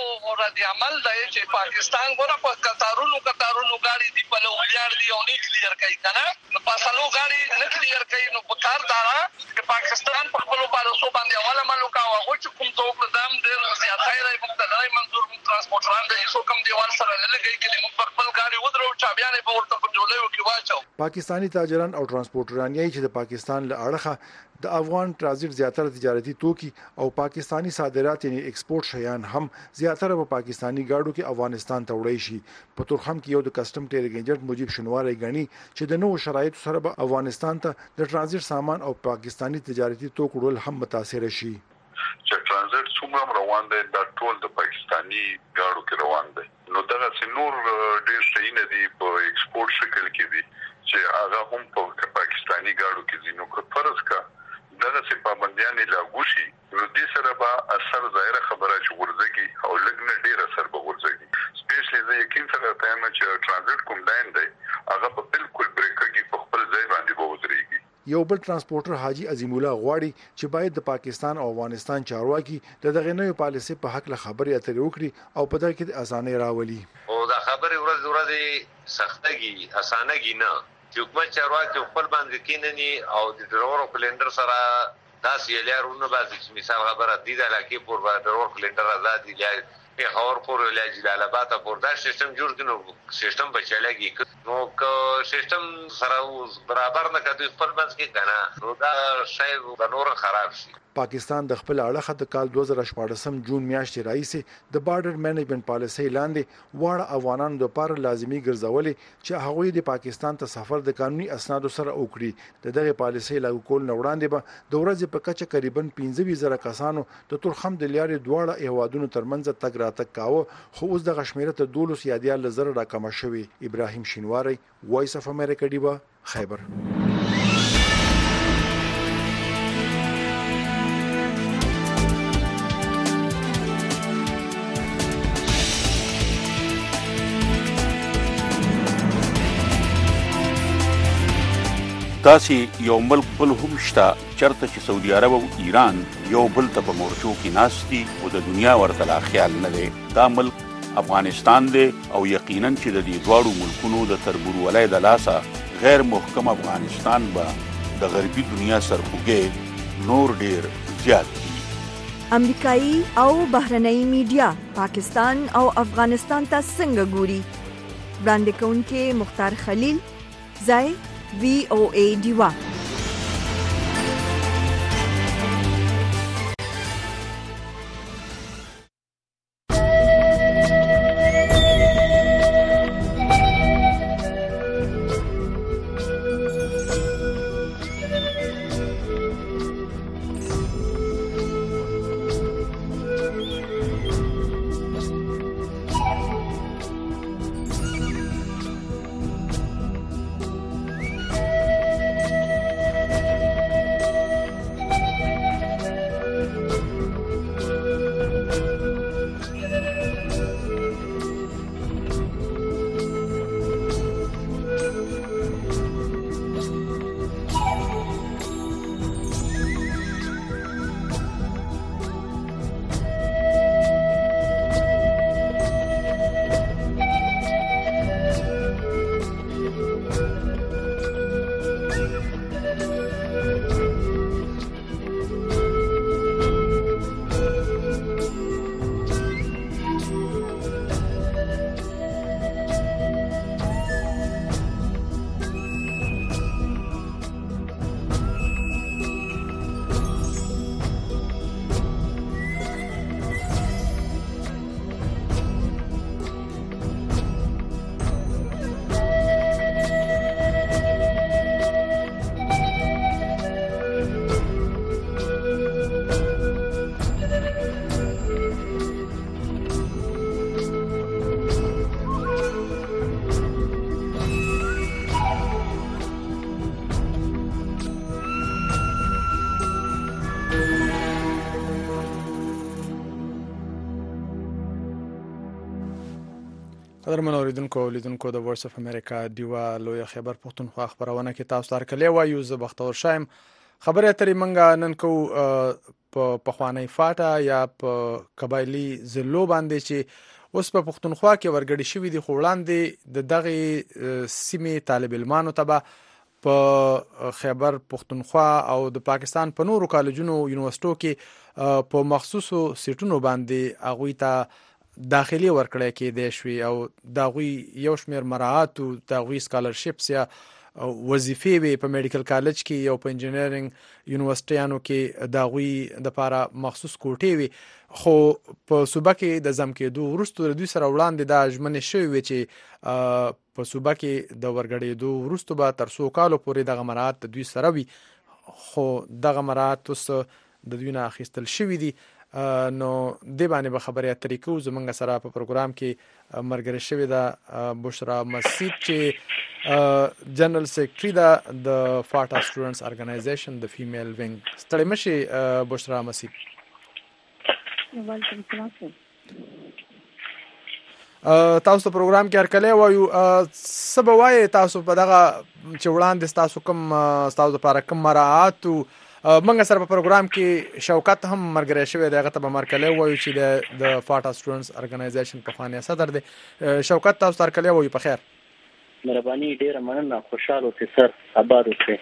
د عمل دی چې پاکستان ګوره په قطارونو غاړي دی په لوړیار دی او نه کلیر کوي کنه په سلو غاړي نه کلیر کوي نو په کار دارا چې پاکستان په خپل پالیسو باندې اوله ملوکا او چې کوم څوک نظام ډېر زیاتای راي مقتدای منظور ترانسپورټران د هیڅ کوم دیوال سره نه لګي کې موږ په خپل غاړي ودرو چابيانې په ورته په جوړیو کې واچو. پاکستانی تاجران او ترانسپورټران یې چې د پاکستان له اړخه د افغان ترانزیت زیاتره تجارتي توکي او پاکستانی صادرات یعنی ایکسپورت شیان هم زیاتره په پاکستانی گاډو کې افغانستان ته وړي شي. په تورخم کې یو د کسٹم ټیرنګ ایجنټ مجيب شنواری غني چې د نوو شرایطو سره به افغانستان ته د ترانزیت سامان او پاکستانی تجارتي توکو ډول هم متاثر شي. چې ترانزیت څومره روان دی دا ټول د پاکستانی گاډو کې روان دی. نو دغه سنور ډېر شي نه دی په ایکسپورت شکل کې دي چې هغه هم په پاکستانی گاډو کې دي. نو که فرض کا دغه څه پابندیاں لاګو شي نو دې سره به اثر ظاهره خبره چې ورځي او لګنه ډیر اثر به ورځي. سپیشلی زه یقین سره ته چې ترانزیت کوم لاین دی هغه په بالکل بریکږي په خپل ځای باندې به ودرېږي. یو بل ترانسپورټر حاجی عظیم الله غواړي چې باید د پاکستان او افغانستان چارواکي د دغه نوې پالیسي په حق له خبرې اترې وکړي او په دغه کې اسانه راولي. او دا خبره ورځ سختګي اسانهګي نه حکومت چارواکي خپل باندې کینني او د ډرور کلندر سره داس یلارونه باندې مثال خبره دي د علاقې پر ډرور کلندر آزاد دي په خبر پر له جلال آباد پر دا سیستم جوړ کړي سیستم بچلېږي نو که سیستم سره برابر نه کړي خپل باندې کې کنه نو دا شاید د نور خراب شي. پاکستان د خپل اړخه د کال 2014 جون میاشتې راځي د بارډر مینجمنت پالیسي لاندې واړه افغانانو لپاره لازمي ګرځولې چې هغوی د پاکستان ته سفر د قانوني اسنادو سره وکړي. د دغه پالیسي لاګو کول نه وړاندې به د ورځې په کچه تقریبا 15,000 کسانو د تورخم د لیارې دواړه ایوادونو ترمنځ تګ راتګ کاوه خو اوس د غشمیره ته 12 یا 13,000 راکمه شوی. ابراهيم شینواری وایس اف امریکا دیبا خیبر. تاسې یو ملک بل هم شته چرته چې سعودي عرب او ایران یو بل ته په مورچو کې ناستي او د دنیا ورته لا خیال نه دی. دا ملک افغانستان دی او یقینا چې د دې دواړو ملکونو د تربورولۍ د لاسه غیر محکم افغانستان به د غربي دنیا سرخوږی نور ډیر زیات دي. امریکایي او بهرنۍ میډیا پاکستان او افغانستان ته څنګه ګوري؟ وړاندې کوونکې مختار خلیل ځای VOA دیوا. قدرمن اوریدونکو لیدونکو د وایس اف امریکا دیوا لوی خبر پښتونخوا خبرونه کې تاسو ته کلی وایو زه بختور شایم خبره اترې منګه نن کو په پخوانی فاټا یا په قبایلی زلو باندې چې اوس په پښتونخوا کې ورګړی شوی دی خوړاندې د دغه سیمې طالب علمانو ته په خیبر پښتونخوا او د پاکستان په نورو کالجونو یونیورسيټو کې په مخصوصو سیټونو باندې اغوی ته داخلي ورکړی کېدی شوي او داغوی یو شمېر مراعات او داغوی سکالرشپس یا وظیفې وي په میډیکل کالج کې او په انجینرینګ یونیورسيټیانو کې داغوی د لپاره مخصوص کوټې وي خو په صوبه کې د ځم کېدو وروسته د دوی سره وړاندې دا ژمنې شوې وي چې په صوبه کې د ورګړېدو وروسته به تر څو کالو پورې دغه مراعات د دوی سره وي خو دغه مراعات اوس د دوی نه اخیستل شوي دي نو د باندې به خبرې اترې کوو زمونږ سره په پروګرام کې مرګره شوې ده بشرا مسید چې جنرال سیکرټري ده د فاټا سټوډنټس ارګنایزیشن د فیمیل وینګ ستړي مشي بشرا مسید تاسو په پروګرام کې هرکله وایو سبا وایي تاسو په دغه چې وړاندې تاسو کوم تاسو لپاره کوم مراعات منګه سره په پروګرام کې شوکت هم مرګره شوی دی هغه ته به مرکله وایو چې د فاټا سټوډنټس ارګنایزیشن په خواني صدر دی شوکت تاسو مرکله وایو په خیر مهرباني ډیره مننه خوشاله اوسئ سر آباد اوسئ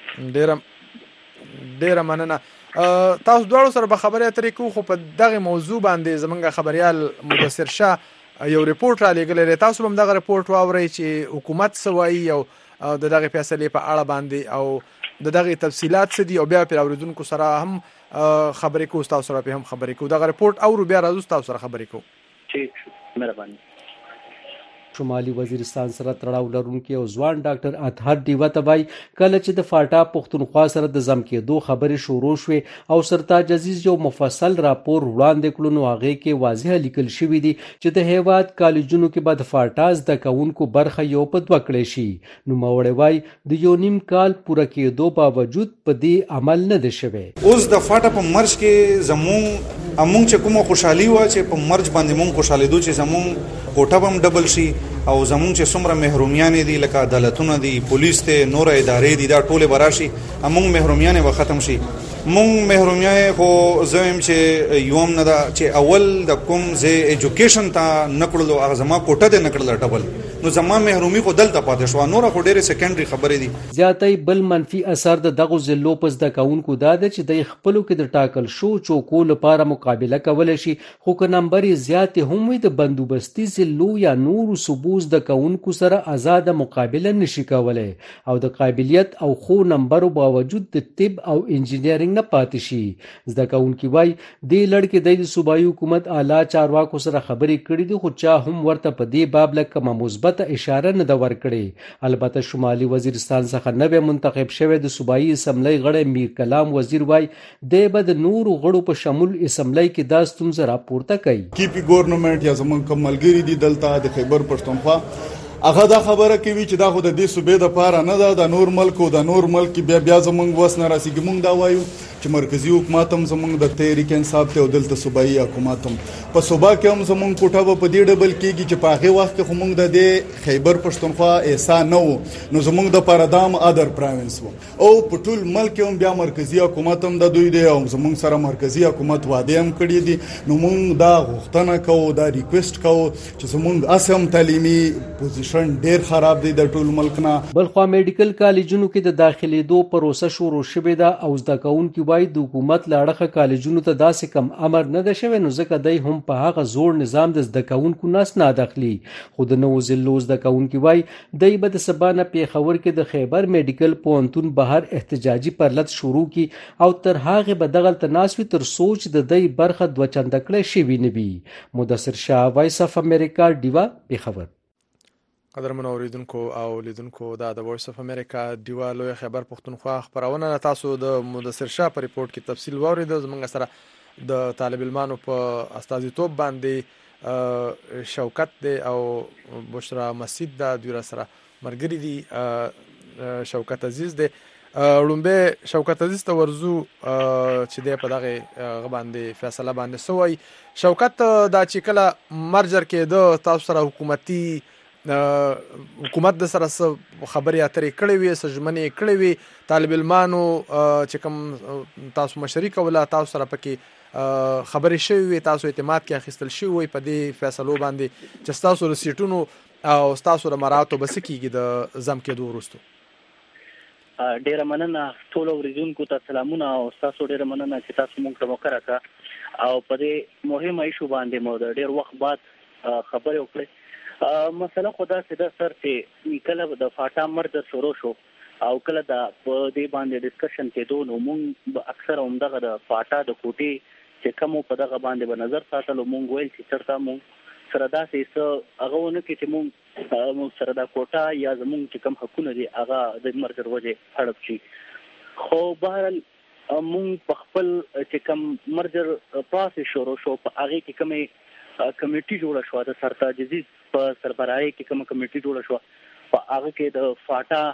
ډیره مننه تاسو دواړو سره به خبرې اترې کوو خو په دغه موضوع باندې زمونږ خبريال مدثر شاه یو ریپورت را لګلې تاسو هم دغه ریپورت واورئ چې حکومت سوایي او د دغه فیصله په اړه باندې او د دغه تفصيلات څه دي او بیا پر اوریدونکو سره هم خبرې کوو تاسو سره به هم خبرې کوو دغه ریپورت او بیا راځو تاسو سره خبرې کوو ٹھیک مهرباني شمالي وزیرستان سره تړاو لرونکي او ځوان ډاکټر اطهر دیوا ته وایي کله چې د فاټا پښتونخوا سره د ځم کېدو خبرې شروع شوې او سرتاج عزیز یو مفصل راپور وړاندې کړو نو هغه کې واضح لیکل شوی دی چې د هیواد کالجونو کې بعد فاټا زده کوونکو برخه یو په دوه کړې شي نو موري وایي د یو نیم کال پوره کېدو باوجود په دې عمل نه دی شوی اوس د فاټا په مرج کې زمون چې کومه خوشحالي و چې په مرج باندې مونږ خوشاله دو چې زمون کوټه هم ډبل شي او زمون چې څومره محرومیان دي لکه عدالتونه دي پولیس ته نور ادارې دي دا ټوله براشي همون محرومیان به ختم شي مونږ محرومیان خو زم چې یوم نه دا چې اول د کوم زه ایجوکیشن ته نکړلو هغه زما کوټه ته نکړل ډبل نو زما محرومي خو دلته پاتې شو نور خو ډېر سیکنډري خبرې دي زیاتې بل منفي اثر د دغه زلو پس د کاونکو دا ده چې د خپلو کې د ټاکل شو چوکو لپاره مقابله کول شي خو که نمبر زیات هم وي د بندوبستي زلو یا نور صبوز د کاونکو سره آزاد مقابله نشي کولای او د قابلیت او خو نمبر باوجود د طب او انجینرینګ نه پاتې شي زده کوونکي وای د لړکې د صوبایي حکومت اعلی چارواکو سره خبرې کړې دي خو چا هم ورته په دې باب لکه مثبت اشاره نه دا ورکړي البته شمالي وزیرستان څخه نوې منتخب شوی د صوبایي اسمبلی غړی میر کلام وزیر وای د بد نور غړو په شمول اسمبلی کې دا ستونزه راپورته کوي کیپی ګورنمنت یا زمون کوم ملګری دي دلته د خیبر پښتونخوا هغه دا خبره کوي چې دا خو د دې صوبې د پاره نه ده د نور ملک بیا زمونږ وس نه راسيږي مونږ دا وایو چې مرکزی حکومت هم زمونږ د تحریک انصاف ته او دلته صوبایي حکومت هم په صوبا کې هم زمونږ کوټه په دې ډبل کېږي چې په هغه وخت کې خو مونږ د خیبر پښتونخوا احسان نه وو نو زمونږ د پردام ادر پروینس وو او په ټول ملک هم بیا مرکزی حکومت هم د دوی دی او زمونږ سره مرکزی حکومت وعده هم کړی دي نو مونږ دا غوښتنه کوو دا ریکوست کوو چې زمونږ اسم تعلیمي پوزیشن ډیر خراب دی د ټول ملک نه بلخوا میډیکل کالجونو کې د داخليدو پروسه شروع شوې ده او زده کوونکي وایي د حکومت لاړه کالجونو ته داسې کم امر نه ده شوی نو ځکه دای هم په هغه زوړ نظام د زده کوونکو ناس نه داخلي خو د نو زلو زده کوونکي وای دای به د سبانه پیښور کې د خیبر میډیکل پوهنتون بهر احتجاجي پرلط شروع کی او تر هغه به دغه تناسوي تر سوچ د دای برخه دوه چندکړه شي ویني مدثر شاه وایس اف امریکا دیوا پیښور قدرمن اوریدونکو او لیدونکو دا د وایس اف امریکا دیوا لوی خبر پښتونخوا خبرونه تاسو د مدثر شاه په ریپورت کې تفصیل واورید زمونږ سره د طالب علمانو په استازیتوب باندې شوکت دی او بشرا مسید دا دوی سره مرګري دي شوکت عزیز دی لومبه شوکت عزیز ته ورزو چې د په دغه باندې فیصله باندې سوی شوکت دا چې کله مرجر کې د تاسو سره حکومتي حکومت د سره خبرې اترې کړې وي سجمنې کړې وي طالب علمانو چې کوم تاسو مشري کوله تاسو سره پکې خبرې شوي وي تاسو اعتماد کې اخیستل شوی وي په دې فیصلو باندې چې تاسو له سیټونو او تاسو د مراتو بس کېږي د زم کېدو وروسته ډیره مننه ټول اوریدونکو ته سلامونه او تاسو ډیره مننه چې تاسو موږ ته وکړه او په دې مهمه ایشو باندې مو د ډیر وخت بعد خبرې وکړې مسله خدا سره سر چې کله د فاټا مرد شروع شو او کله د په دې باندې ډسکشن کېدو نو موږ اکثر همدغه د فاټا د کوټې چې کوم په دغه باندې به نظر ساتلو موږ ویل چې چرته موږ سره داسې څه هغه ونه کې چې موږ سره دا کوټه یا زموږ چې کوم حقونه دي هغه د مرګ وجه هړپ شي خو بهرحال موږ په خپل چې کوم مرجر پروسس شروع شو په هغه کې کومه کمیټي جوړه شو د سرتاج عزیز په سربراهي کې کومه کمیټي جوړه شو په هغه کې د فاټا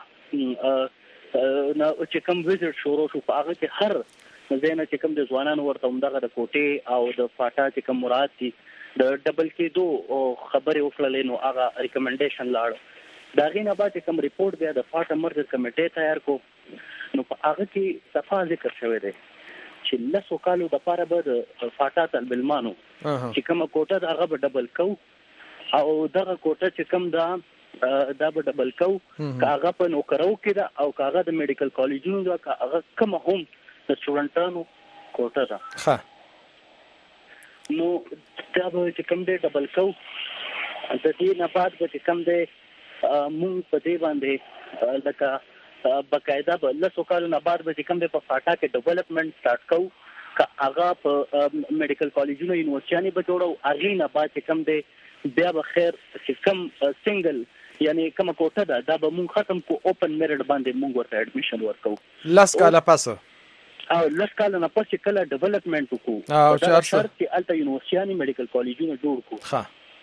چې کوم وزټ شروع شو په هغه کې هر زینه چې کوم د ځوانانو ورته همدغه د کوټې او د فاټا چې کوم مراد دي د ډبل کېدو خبرې وکړلې نو هغه ریکمنډیشن لاړ دا غي نه بعد کوم ریپورت بیا د فاټا مرجر کمیټې تیار کو نو په هغه کې صفه ذکر شوی دی چې لسو کالو د پاره به د فاټا طالب علمانو چې کوم کوټه د هغه به ډبل کو او دغه کوټه چې کوم دا به ډبل کو کاغه په نوکرو کې دا او کاغه د میډیکل کالجونو دا کاغه کوم هم د سټوډنټانو کوټه ده نو دا به چې کوم دی ډبل کو د دې نه بعد به چې کوم دی مونږ په دې باندې لکه بقاعده به لسو کالو نه بعد به چې کوم دی په فاټا کې ډیولپمنٹ سٹارټ کو که هغه په میډیکل کالجونو یونیورسيټي به جوړو هغه نه بعد چې کوم دی بیا به خیر چې کوم سنگل یعنی کوم کوټه ده دا به مونږ ختم کو اوپن میرټ باندې مونږ ورته اډمیشن ورکو لاس کاله پاسه او لس کال نه پس کله ډیولپمنٹ وکړو او دا شرط چې الته یونیورسيټي میډیکل کالجونه جوړ کړو ښه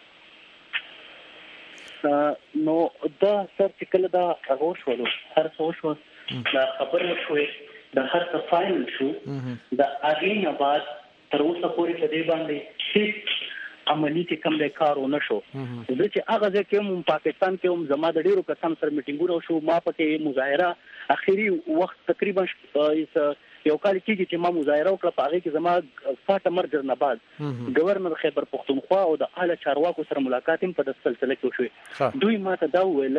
نو دا سر چې کله دا هغه شو هر څه شو دا خبره شوې د هر څه فایل شو د اغه نه بعد تر اوسه پورې په دې باندې هیڅ عملی چې کوم د کارونه شو زه چې هغه ځکه هم پاکستان کې هم زما د ډیرو کسان سره میټینګونه شو ما پکې مظاهره اخیری وخت تقریبا یو کال کېږي چې ما مظاهره وکړه په هغه کې زما فاټا مرجر نه بعد گورنر خیبر پختونخوا او د اعلی چارواکو سره ملاقات هم په د سلسله کې وشو دوی ماته دا ویل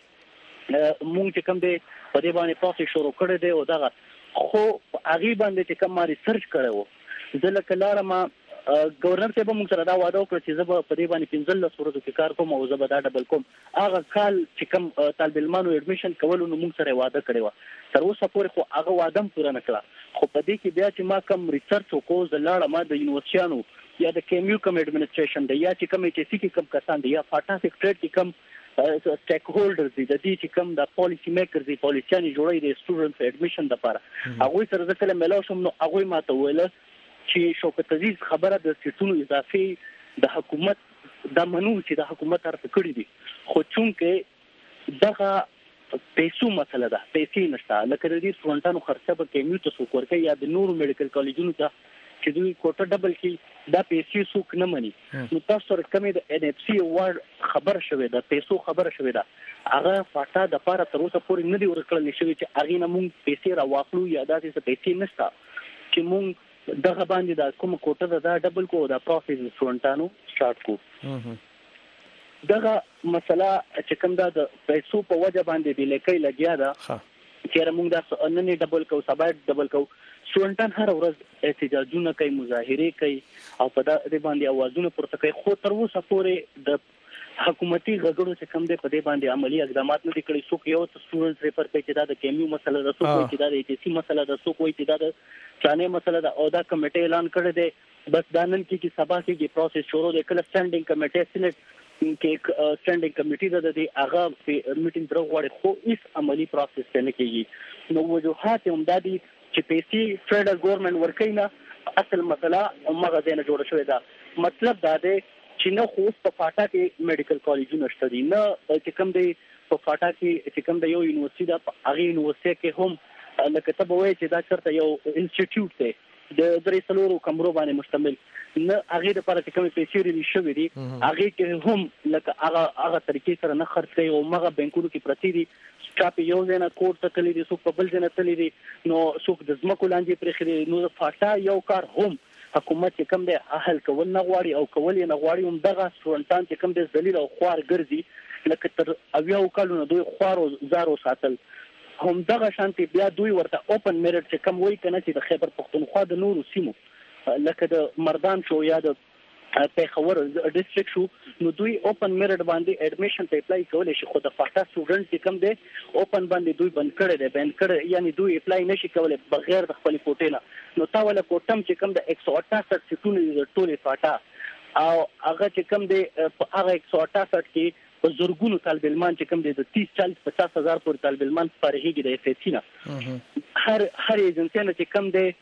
چې مونږ چې کوم دی په دې باندې پروسس شروع کړی دی او دا خو هغه باندې چې کوم ما ریسرچ کړو زه لکه لاړم گورنر ته به موږ سره دا وعده وکړه چې زه په دې باندې 15 ورځې کې کار کوم او زه به دا ډبل کوم هغه کال چې کوم طالب علمانو اډمیشن کول نو موږ سره وعده کړی و تر اوسه پورې خو هغه وعده پوره نه کړه خو په دې کې بیا چې ما کوم ریسرچ وکړو زه لاړم د یونیورسيټانو یا د کیمیو کوم اډمنسټریشن دی یا چې کوم چې سکی کوم کسان دی یا فاټا سیکریټری کې کوم سټیک هولډرز دي د دې چې کوم د پالیسی میکرز دي پالیسيانو جوړي دي سټوډنټ اډمیشن لپاره هغه سره ځکه ملو شم نو هغه ماته ویل چې شوکت عزیز خبره د سیټونو اضافي د حکومت د منو چې د حکومت طرف کړی دي خو چونکه دغه پیسو مسله ده پیسې نشته لکه د دې سټوډنټانو خرچه به کیمیو ته څوک ورکوي یا د نورو میډیکل کالجونو ته چې دوی کوټه ډبل کړي دا پیسې څوک نه مني نو تاسو سره کومې د ان اف سی وارډ خبر شوه د پیسو خبر شوه دا هغه فاټا د پاره تر اوسه پورې نه دی ورکړل شوی چې هغه نه مونږ پیسې راواخلو یا داسې څه پیسې نشته چې مونږ دغه باندې د کوم کوټه دا ډبل کو دا پروسس سټوډنټانو سٹارټ کو دغه مسله چې کوم د پیسو په وجه باندې د لیکي لګیا ده چې موږ دا نن ډبل کو سبا ډبل کو سټوډنټان هر ورځ احتجاجونه کوي مظاهره کوي او په دې باندې اوازونه پورته کوي خو تر اوسه پورې د حکومتي غړو چې کوم دې په دې باندې عملی اقدامات نه کړي څوک یو سټوډنټ ریفر کوي چې دا د کیمیو مسله ده څوک کوي چې دا د ایچ سی مسله ده څوک کوي چې دا د ثاني مسله ده او دا کمیټه اعلان کړی دی بس دا نن کې سبا کې پروسس شروع دی کله سټانډینګ کمیټه سینټ کې سټانډینګ کمیټه ده د هغه میټینګ درو غواړي خو هیڅ عملی پروسس نه کیږي نو وجوهات هم د دې چې پیسې فدرال ګورنمنت ورکینا اصل مسله هغه ځای نه جوړ شوې ده مطلب دا دی چې نه خو په فاټا کې میډیکل کالجونه شته دي نه چې کوم دی په فاټا کې چې کوم د یو یونیورسيټي د هغه یونیورسيټي کې هم لکه ته به وایې چې دا چرته یو انسټیټیوټ دی د 3 کمرو باندې مشتمل نه هغه د لپاره چې کومې پیسې لري شوې دي هغه کې هم لکه هغه طریقې سره نه خرڅ کوي او هغه بانکونو کې پرتی دي چې یو ځای نه کوټ ته تللی دي څوک په بل ځای نه تللی دي نو څوک د ځمکو لاندې پرېښي نو د فاټا یو کار هم حکومت چې کوم دی اهل کول نه غواړي او کول یې نه غواړي هم دغه سټوډنټان چې کوم دی ذلیل او خوار ګرځي لکه تر 80 کالونو دوی خوار او زارو ساتل هم دغه شانتي بیا دوی ورته اوپن میرټ چې کوم وایي کنه چې د خیبر پختونخوا د نورو سیمو لکه د مردان شو یا د پیښور ډیسټریکټ شو نو دوی اوپن میرټ باندې اډمیشن ته اپلای کولای شي خو د فاټا سټوډنټ چې کوم دی اوپن باندې دوی بند کړي یعنی دوی اپلای نشي کولای بغیر د خپل کوټې نه نو تا ولا کوټم چې کوم د 168 سټونه د ټولې فاټا او هغه چې کوم دی هغه 168 کې په زورګونو طالب علمان چې کوم دی د 30-40-50 هزار پورې طالب علمان فارغيږي د اف سی نه هر ایجنسی نه چې کوم دی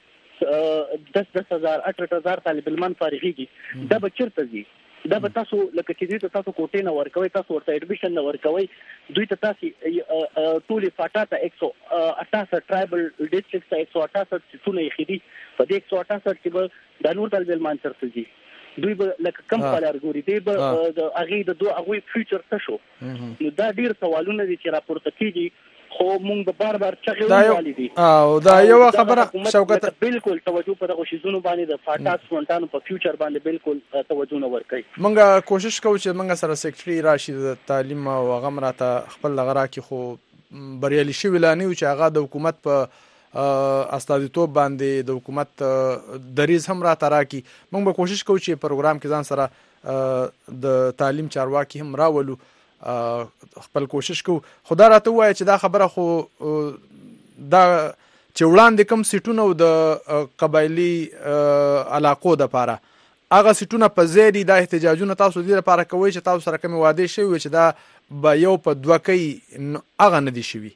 10,000 18,000 طالب علمان فارغيږي دا به چیرته ځي دا به تاسو لکه چې تاسو کوټې نه ورکوي تاسو ورته اډمیشن نه ورکوي دوی ته تاسو ټولې فاټا ته 168 ټرایبل ډیسټریکټ ته 168 سټونه یې خېدي په دې 168 کې به د نور طالب علمان چرته ځي دوی به لکه کم کالر ګوري دی به د هغه د دوه هغه فیوچر څه شو نو دا ډیر سوالونه دي چې راپورته کیږي خو مونږ به بار چغې ولې دي او دا یو خبره شوکت بالکل توجه په دغه شیزونو باندې د فاټا سټوډنټانو په فیوچر باندې بالکل توجه نه ورکړي مونږ کوشش کوو چې مونږ سره سیکریټري راشي د تعلیم او هغه مراته خپل لغرا کې خو بریالي شوی لانی چې هغه د حکومت په استادیتوب باندې د حکومت دریز هم را تراکي مونږ به کوشش کوو چې پروګرام کې ځان سره د تعلیم چارواکي هم راولو خپل کوشش کو خدا راته وایي چې دا خبره خو دا چې وړاندې کوم سیټونه د قبایلی علاقو د پاره هغه سیټونه په زیری د احتجاجونو تاسو دې لپاره کوي چې تاسو سره کوم واده شوی چې دا به یو په دوه کې هغه نه دي شوی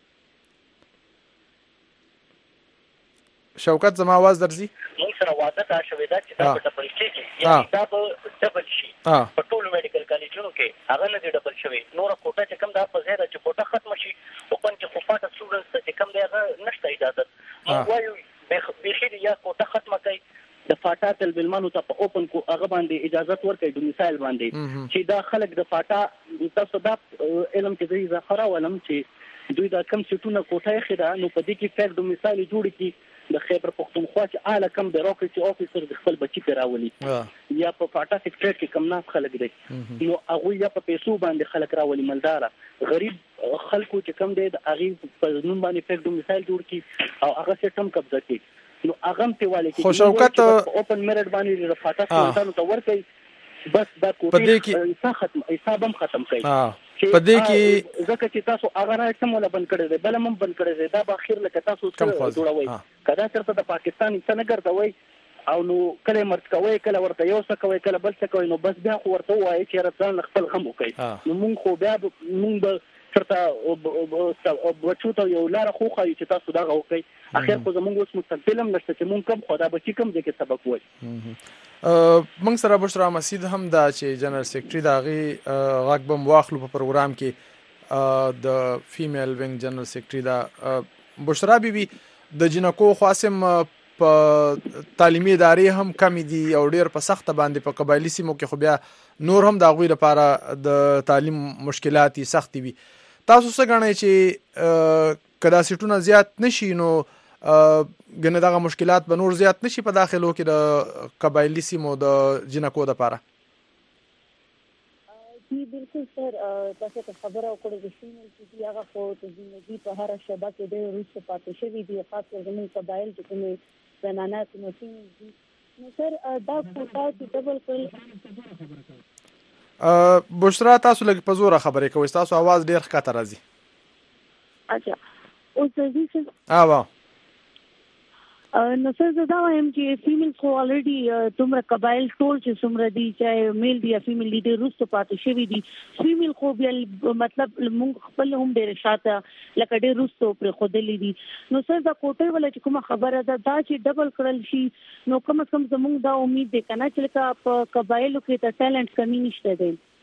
شوکت زما आवाज درځي موږ سره واده دا شوی دا چې دا په ډبل کېږي یعنی دا به ډبل شي په ټولو میډیکل کالجونو کې هغه نه دی ډبل شوی نور کوټه چې کوم دا په ځای چې کوټه ختم شي او پن چې خفاته سټوډنټس چې کوم دی هغه نشته اجازه موږ وایو بخیر یا کوټه ختمه کوي د فاټا طالب علمانو ته په اوپن کو هغه باندې اجازه ورکړي ډومیسایل باندې چې دا خلک د فاټا تاسو دا علم کې د ذخیره ولم چې دوی دا کم سټونه کوټه خېدا نو په دې کې فیک ډومیسایل جوړ کی د خیبر پختونخوا چې اعلی کم بیروکراسي افیسر د خپل بچی پیراولي یا په فاټا سیکریټری کې کم ناس خلک دي نو هغه یا په پیسو باندې خلک راولي مالدار غریب خلکو چې کم دي د هغه په نوم باندې فیک ډومیسایل جوړ کی او هغه سیستم قبضه کی نو هغه په والي کې خو شوکت اوپن میرټ باندې د فاټا سټوډنټانو ته ورکړي بس دا کوټه حساب هم ختم کړي په دې کې ځکه چې تاسو هغه راځم ولا بند کړی دی بل هم بند کړی دی دا به اخر لکه تاسو جوړوي کدا چرته د پاکستان څخه نه ګرځوي او نو کله مرڅ کوي کله ورته یو څه کوي کله بل څه کوي نو بس بیا خو ورته وایي چې راتلل خپل هم وکړي نو مونږ خو بیا مونږ به چرته بچو ته یو لار خو خایي چې تاسو دا وکړي اخر خو زمونږ اوس مستقبل هم نشته چې مونږ کم خدا بچی کم دې کې سبق وایي موږ سره بشرا مسعود هم دا چې جنرال سیکریټری دا غي غاک بم واخلو په پروګرام کې د فیمیل وینګ جنرال سیکریټری دا بشرا بیبي د جنکو خاصم په تعلیمي ادارې هم کم دي او ډیر په سخت باندې په قبایلی سیمو کې خو بیا نور هم دا غوي لپاره د تعلیم مشکلات سخت وي تاسو څه غواړئ چې کدا سټونه زیات نشي نو ګنه دغه مشکلات به نور زیات نشي په داخلو کې د قبایلی سیمو د جنکو د لپاره جی بالکل سر تاسو ته خبره وکړه چې فیمیل چې هغه خو د ژوندۍ په هر شبکه کې د روسو پاتې شوی دی خاص کر زموږ قبایل چې کومه زنانات نو فیمیل نو سر دا کوټه چې ډبل کړل بشرا تاسو لږ په زوره خبرې کوئ تاسو आवाज ډیر ښکته راځي اچھا اوس دې نو څه زدا وایم چې فیمیل خو الریډي تمره قبایل ټول چې څومره دي چې میل دی یا فیمیل دي روسو پاتې شوی دي فیمیل خو بیا مطلب موږ خپل هم ډېر شاته لکه ډېر روسو پر خودلې دي نو څه دا کوټه ولا چې کومه خبره ده دا چې ډبل کړل شي نو کوم زموږ دا امید ده کنه چې لکه په قبایلو کې ته ټیلنټ کمی نشته دی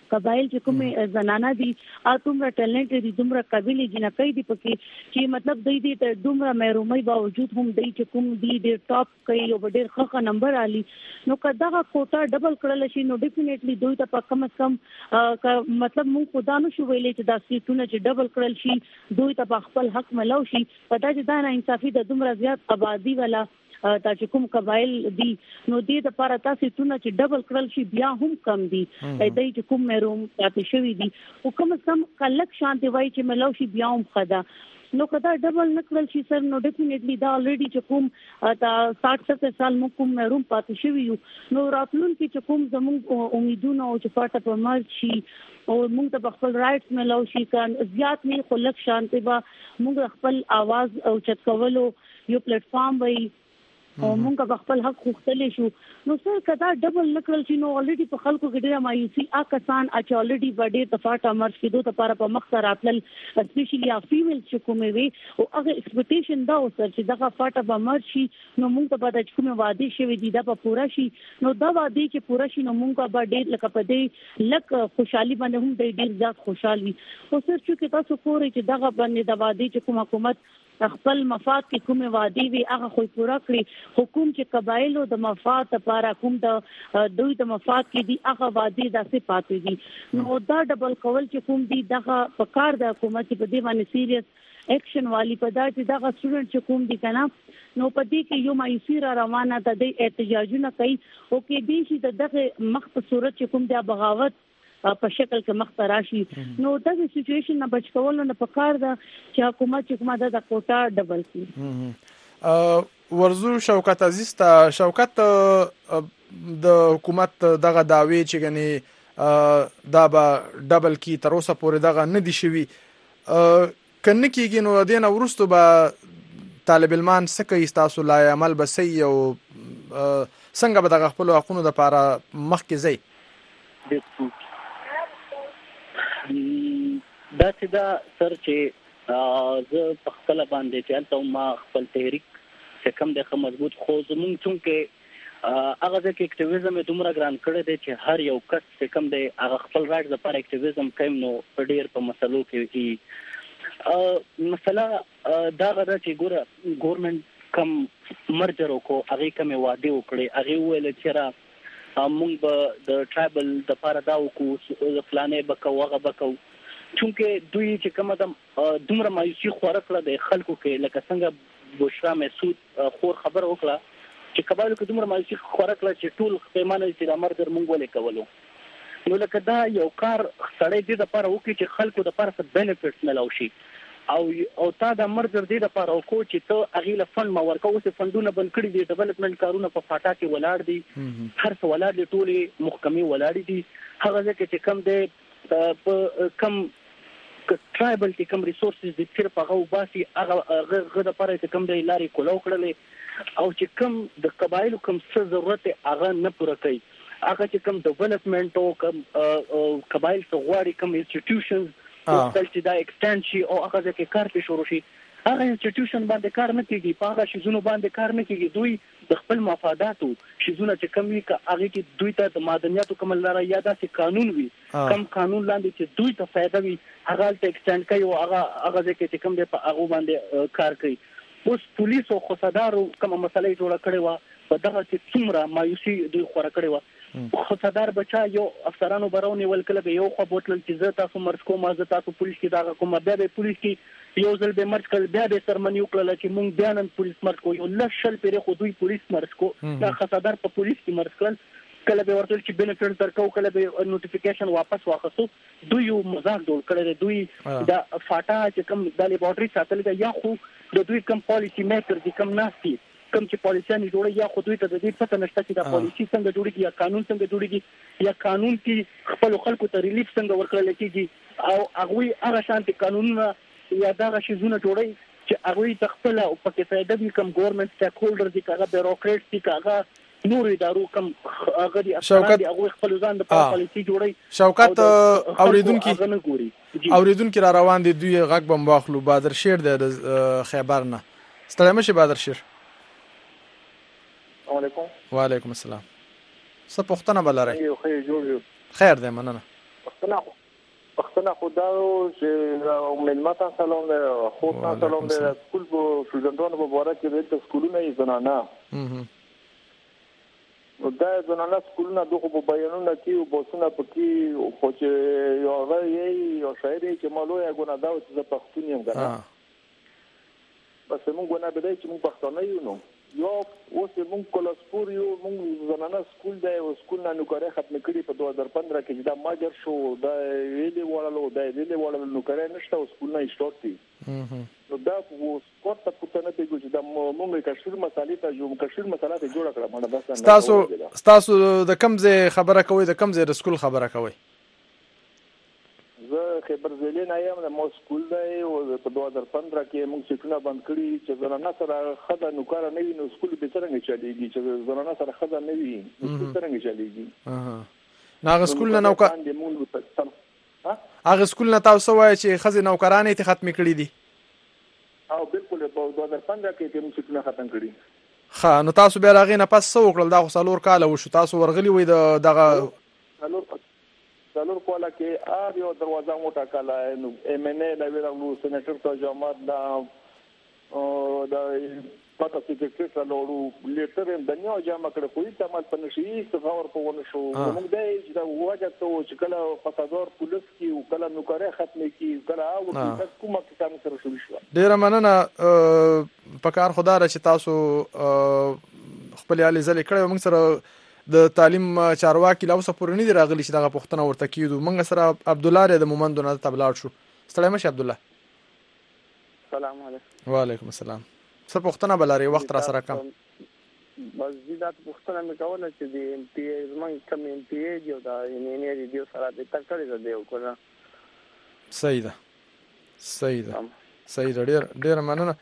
قبایل چې کومه زنانه دي اتمره ټیلنټ دي دومره قابلیت جنکې دي پکې چې مطلب دوی ته دومره مېرومي باوجود هم دوی چې کوم دي ډېر ټاپ کوي او ډېر ښه نمبر علي نو کدا کوټا ډبل کړل شي نو ډیفینیټلی دوی ته په کم از کم مطلب موږ خدا نو شو ویلې چې دا سیټونه چې ډبل کړل شي دوی ته خپل حق ملو شي پدا چې دا نه انصافي د دومره زیات آبادی والا تا چې کوم قبایل دي نو دې د لپاره تاسو ټونه چې ډبل کړل شي بیا هم کم دي دای چې کوم مېروم پاتې شوی دي او کوم کم کلک شانتي وای چې ملو شي بیا هم خدا نو کدا ډبل نکړل شي سر نو ډیفینیټلی دا الریډي چې کوم تا 60-70 سال مو کوم مېروم پاتې شوی نو راتلون کې چې کوم زموږ امیدونه او چې پټه په مرګ شي او موږ ته خپل رائټس ملو شي کان زیات نه خلک شانتي با موږ خپل आवाज او چت کولو یو پلیټ فارم وای او موږ په خپل حق خوښتلی شو نو سر کدا ډبل نکړل شي نو الریډي په خلکو کې ډیره مایوسي کسان چې الریډي باندې تفاټه مرګ کېدو ته لپاره په مخ سره راتل اسپیشلی فیمیل چې کومې وي او هغه ایکسپیکټیشن دا اوسر چې دغه فاټه به مرګ شي نو موږ ته پته چې کومه وعده شوی دي دا په پورا شي نو دا وعده چې پورا شي نو موږ به ډېر لکه په دې لک خوشحالي باندې هم ډېر زیات خوشحالي او سر چې تاسو پورې چې دغه باندې د وعده چې کوم حکومت خپل مفاد کې کومه وعده وي هغه خو پورا کړی حکومت چې قبایلو د مفاد لپاره کوم د دوی د مفاد کې دي هغه وعده داسې پاتې دي نو دا ډبل کول چې کوم دي دغه پکار د حکومت په دې باندې سیریس ایکشن والی په دا چې دغه سټوډنټ چې کوم دي کنه نو په دې کې یو مایوسی را روانه ده د احتجاجونه کوي او کې دي چې دغه مخ په صورت چې کوم د بغاوت په شکل کې مخ راشي نو دا سچويشن نه بچ کول نه پکار ده چې حکومت چې کومه د کوټا ډبل کړي ورزو شوکت عزیز ته شوکت د حکومت دغه داوی چې غني دا به ډبل کی تر اوسه پورې دغه نه دي شوی کنه کېږي نو دینه ورستو به طالب علمان سکه استاسو لای عمل بسي او څنګه به دغه خپل حقوقو د لپاره مخ کې زی دا چې دا سر چې زه په خپل باندې چې تاسو ما خپل تحریک چې کم د مضبوط خو زمونږ چونکه هغه د اکټیویزم دومره ګران کړی دی چې هر یو کس چې کم دی هغه خپل رائټ لپاره اکټیویزم کوي نو په ډیر په مسلو کې مسله دا غواړي چې ګورنمنت کم مرجر کو هغه کم وعده وکړي هغه ویل چې را موږ به د ټرایبل د لپاره دا وکړو فلانه بکوغه بکو چونکه دوی چې کومه د دومره مایوسی خوره کړه د خلکو کې لکه څنګه بشرا مسعود خور خبر وکړه چې قبایلو کې دومره مایوسی خوره کړه چې ټول پیمانه چې د مرګ مونږ ولې کولو نو لکه دا یو کار سړی د لپاره وکړي چې خلکو د لپاره څه بینیفټس ملو شي او تا د مرګ د لپاره کو چې ته اغیله فند ما ورکو اوس فندونه بند کړي دي ډیولپمنٹ کارونه په فاټا کې ولاړ دي هر څه ولاړ دي ټولې محکمې ولاړ دي هغه ځکه چې کم دی کم ټرایبل چې کوم ریسورسز د تیر په غو باسي هغه د لپاره چې کوم د لاري کولو کړلې او چې کوم د قبایلو کوم څه ضرورت هغه نه پوره کوي هغه چې کوم ډیولپمنٹ او کوم قبایل څخه غواړي کوم انسټیټیوشنز چې دا ایکسټند شي او هغه ځکه کار په شروع شي هغه انسټیټیوشن باندې کار نه کوي په هغه شیزونو باندې کار نه کوي دوی د خپل مفاداتو شیزونه چې کوم وی هغه کې دوی ته د معدنیاتو کوم لاره یا داسې قانون وي کم قانون لاندې چې دوی ته فائدہ وي هغه ته ایکسټند کوي او هغه ځکه چې کوم دی په هغه باندې کار کوي اوس پولیس او خصدارو کوم مسلې جوړه کړې و په دغه چې څومره مایوسی دوی خورا کړې و خصدار بچا یو افسرانو برونی ول کله یو خو بوتل چې زه تاسو مرز کوم زه تاسو پولیس کې دا کوم بیا به پولیس کې یو ځل به مرز کړ بیا به سرمنیو کړل چې مونږ بیا نن پولیس مرز کو یو لشل پیری خو دوی پولیس مرز کو دا خصدار په پولیس کې مرز کړل کله به ورته چې بینیفټ درکو کله به نوټیفیکیشن واپس واخصو دوی یو مزاق جوړ کړی دوی دا فاټا چې کوم د لیبارټری ساتل یا خو د دوی کوم پالیسی میکر دي کوم ناسي کوم چې پالیسي جوړي یا خو دوی ته د دې پته نشته چې دا پالیسي څنګه جوړيږي یا قانون څنګه جوړيږي یا قانون کې خپل خلکو ته ریلیف څنګه ورکړل کېږي او هغه هغه شانتي قانونونه یا دا شیزونه جوړي چې هغه ته خپل او پکې فائدہ به کوم ګورنمنت سټیک هولډر دي کاغه بیروکریټس دي کاغه نور ادارو کوم هغه دي افراد هغه خپل ځان د پالیسي جوړي شوکت اوریدونکو را روان دي دوی غږ بم واخلو بادر شیر د خیبر نه ستړی مشه بادر شیر علیکم وعلیکم السلام څه پوښتنه بلاره خیر جوړ خیر دې مننه پښتنه خدا چې ملمتا سلام ده خو تاسو سلام ده سکول په شوګندونو په واره کې د سکولونو یې زنانه دا زنانه سکولونه دغه په بیانونه کې او بوسونه پکې خو چې یو غوړی یو شاعر چې مالوی غونه دا چې د پښتون یم غواړم بس موږ غواړو بدای چې موږ پښتانه یو نو یو اوس موږ کولاسپور یو موږ زنانه سکول دی او سکول نه نوکری ختم کړي په 2015 کې دا ماجر شو دا ویلي وړلو نوکری نشته او سکول نه سٹارټ دي نو دا اوس کوته پټنه ته چې دا موږ کشمیر مسالې ته جو کشمیر مسالې ته جوړ کړم نه بس تاسو د کمزې خبره کوي د کمزې د سکول خبره کوي زه خبر زلین ایم د مو سکول دی او په 2015 کې موږ سکول بند کړی چې زنانه سره خدای نوکر نه وي نو سکول به څنګه چلیږي چې زنانه سره خدای نه وي نو څنګه چلیږي هغه سکول نه نوکر هغه سکول نه تاسو وایي چې خزي نوکرانه ته ختم کړی دي او بالکل په 2015 کې موږ سکول ختم کړی ها نو تاسو بیا راغې نه پس څو وکړل دا خو څلور کال وشو تاسو ورغلی وي دغه څلور کاله کې یو دروازه موټه کاله نو ام ان ای د ویلو سېنیټر ته جماعت دا پاته سیکریټری له ورو لیټر د نیو جامه کړ خو یې تمال پنشي څه خبر په ونه شو موږ دای چې دا وجه ته چې کله فسادور پولیس کې او کله نوکری ختم کې کله او کومه کتاب سره شروع شو ډیر مننه پکار خدا را چې تاسو خپل علي زلي کړو موږ سره د تعلیم چارواکي لا اوسه پورې نه دی راغلی چې دغه پوښتنه ورته کیدو موږ سره عبد الله د مومندو نه تبلاړ شو ستړی مشه عبد الله السلام علیکم وعلیکم السلام څه پوښتنه بلاري وخت را سره کم بس دا پوښتنه مې کوله چې د ام پی ای زمونږ کم ام پی ای یو دا انجینیر دی سره د تکړه دی او کنه صحیح ده ډیر مننه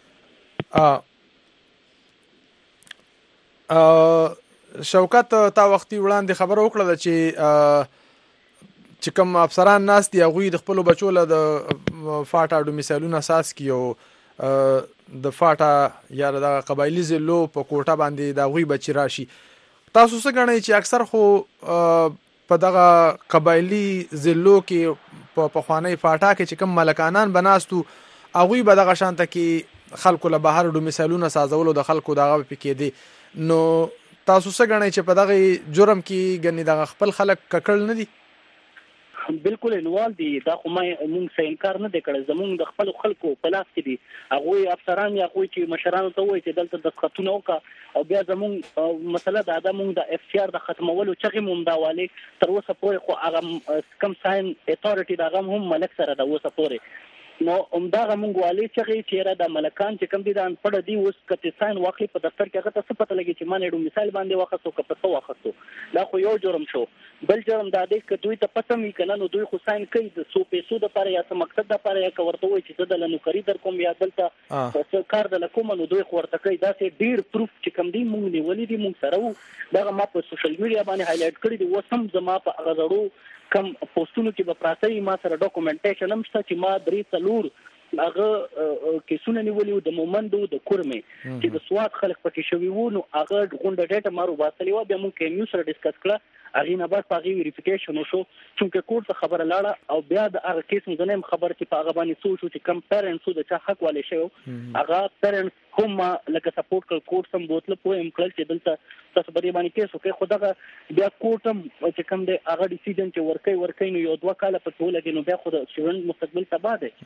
شوکت تا وختي وړاندې خبر وکړه چې کوم افسران ناس دي هغه د خپل بچو له د فاټا ډومیسایلونو اساس کیو د فاټا یا د قبایلی زلو په کوټه باندې دا غوي بچی راشي تاسو څه غنئ چې اکثر خو په دغه قبایلی زلو کې په خوانی فاټا کې چې کوم ملکانان بناستو هغه به دغه شانته کې خلکو له بهر ډومیسایلونو سازولو د خلکو دغه پکې دي نو تاسو څه غنئ چې په دغه جرم کې غني دغه خپل خلک ککړ نه دي بالکل انوال دي دا خو موږ څه انکار نه کړی زموږ د خپل خلکو په لاس کې دي هغه افسران یا کوئی چې مشرانو ته وایي چې دلته د خطونه وکړه او بیا زموږ مسله دا د موږ د اف سی آر د ختمولو چغې مومداوالي تر اوسه پورې خو هغه کم ساين اتورټي دا هم ملک سره د اوسه پورې نو همدغه مونږ والي چې را د ملکان چې کم دي د انپړ دي اوس کته ساين واقعي په دفتر کې هغه څه پته لګي چې ما نه مثال باندې واخصو که په واخصو دا خو یو جرم شو بل جرم دا دی چې دوی ته پته مې کنه نو دوی خو ساين کوي د سو پیسو د لپاره یا څه مقصد د لپاره یا ورته وایي چې د نوکری در کوم یا دلته څه کار د کوم نو دوی خو ورته کوي دا سه ډیر پروف چې کم دي مونږ نیولې دي مونږ سره دغه ما په سوشل میډیا باندې هایلایټ کړی دی وسم زما په هغه زړو کم پوسټونو کې به پراته ما سره ډاکومنټیشن هم شته چې ما درې څلور هغه کیسونه نیولې د مومندو د کورمې چې د سواد خلک پکې شوی وو نو هغه غونډه ډیټا مارو باسلې و بیا مونږ کې نیو سره ډیسکس کړه هغه نه بعد هغه ویریفیکیشن وشو چې کوټ څخه خبره لاړه او بیا د هغه کیس مزنه خبر چې په هغه باندې سوچو چې کم پیرنټس د چا حق والے شو هغه پیرنټس هم لکه سپورټ کول کوټ سم بوتل په امکل چې دلته تاسو باندې باندې کیس وکړي خدای بیا کوټم چې کم د هغه ډیسیژن چې ورکې نو یو دوه کاله په ټوله کې نو بیا خو د شورن مستقبل تباہ دی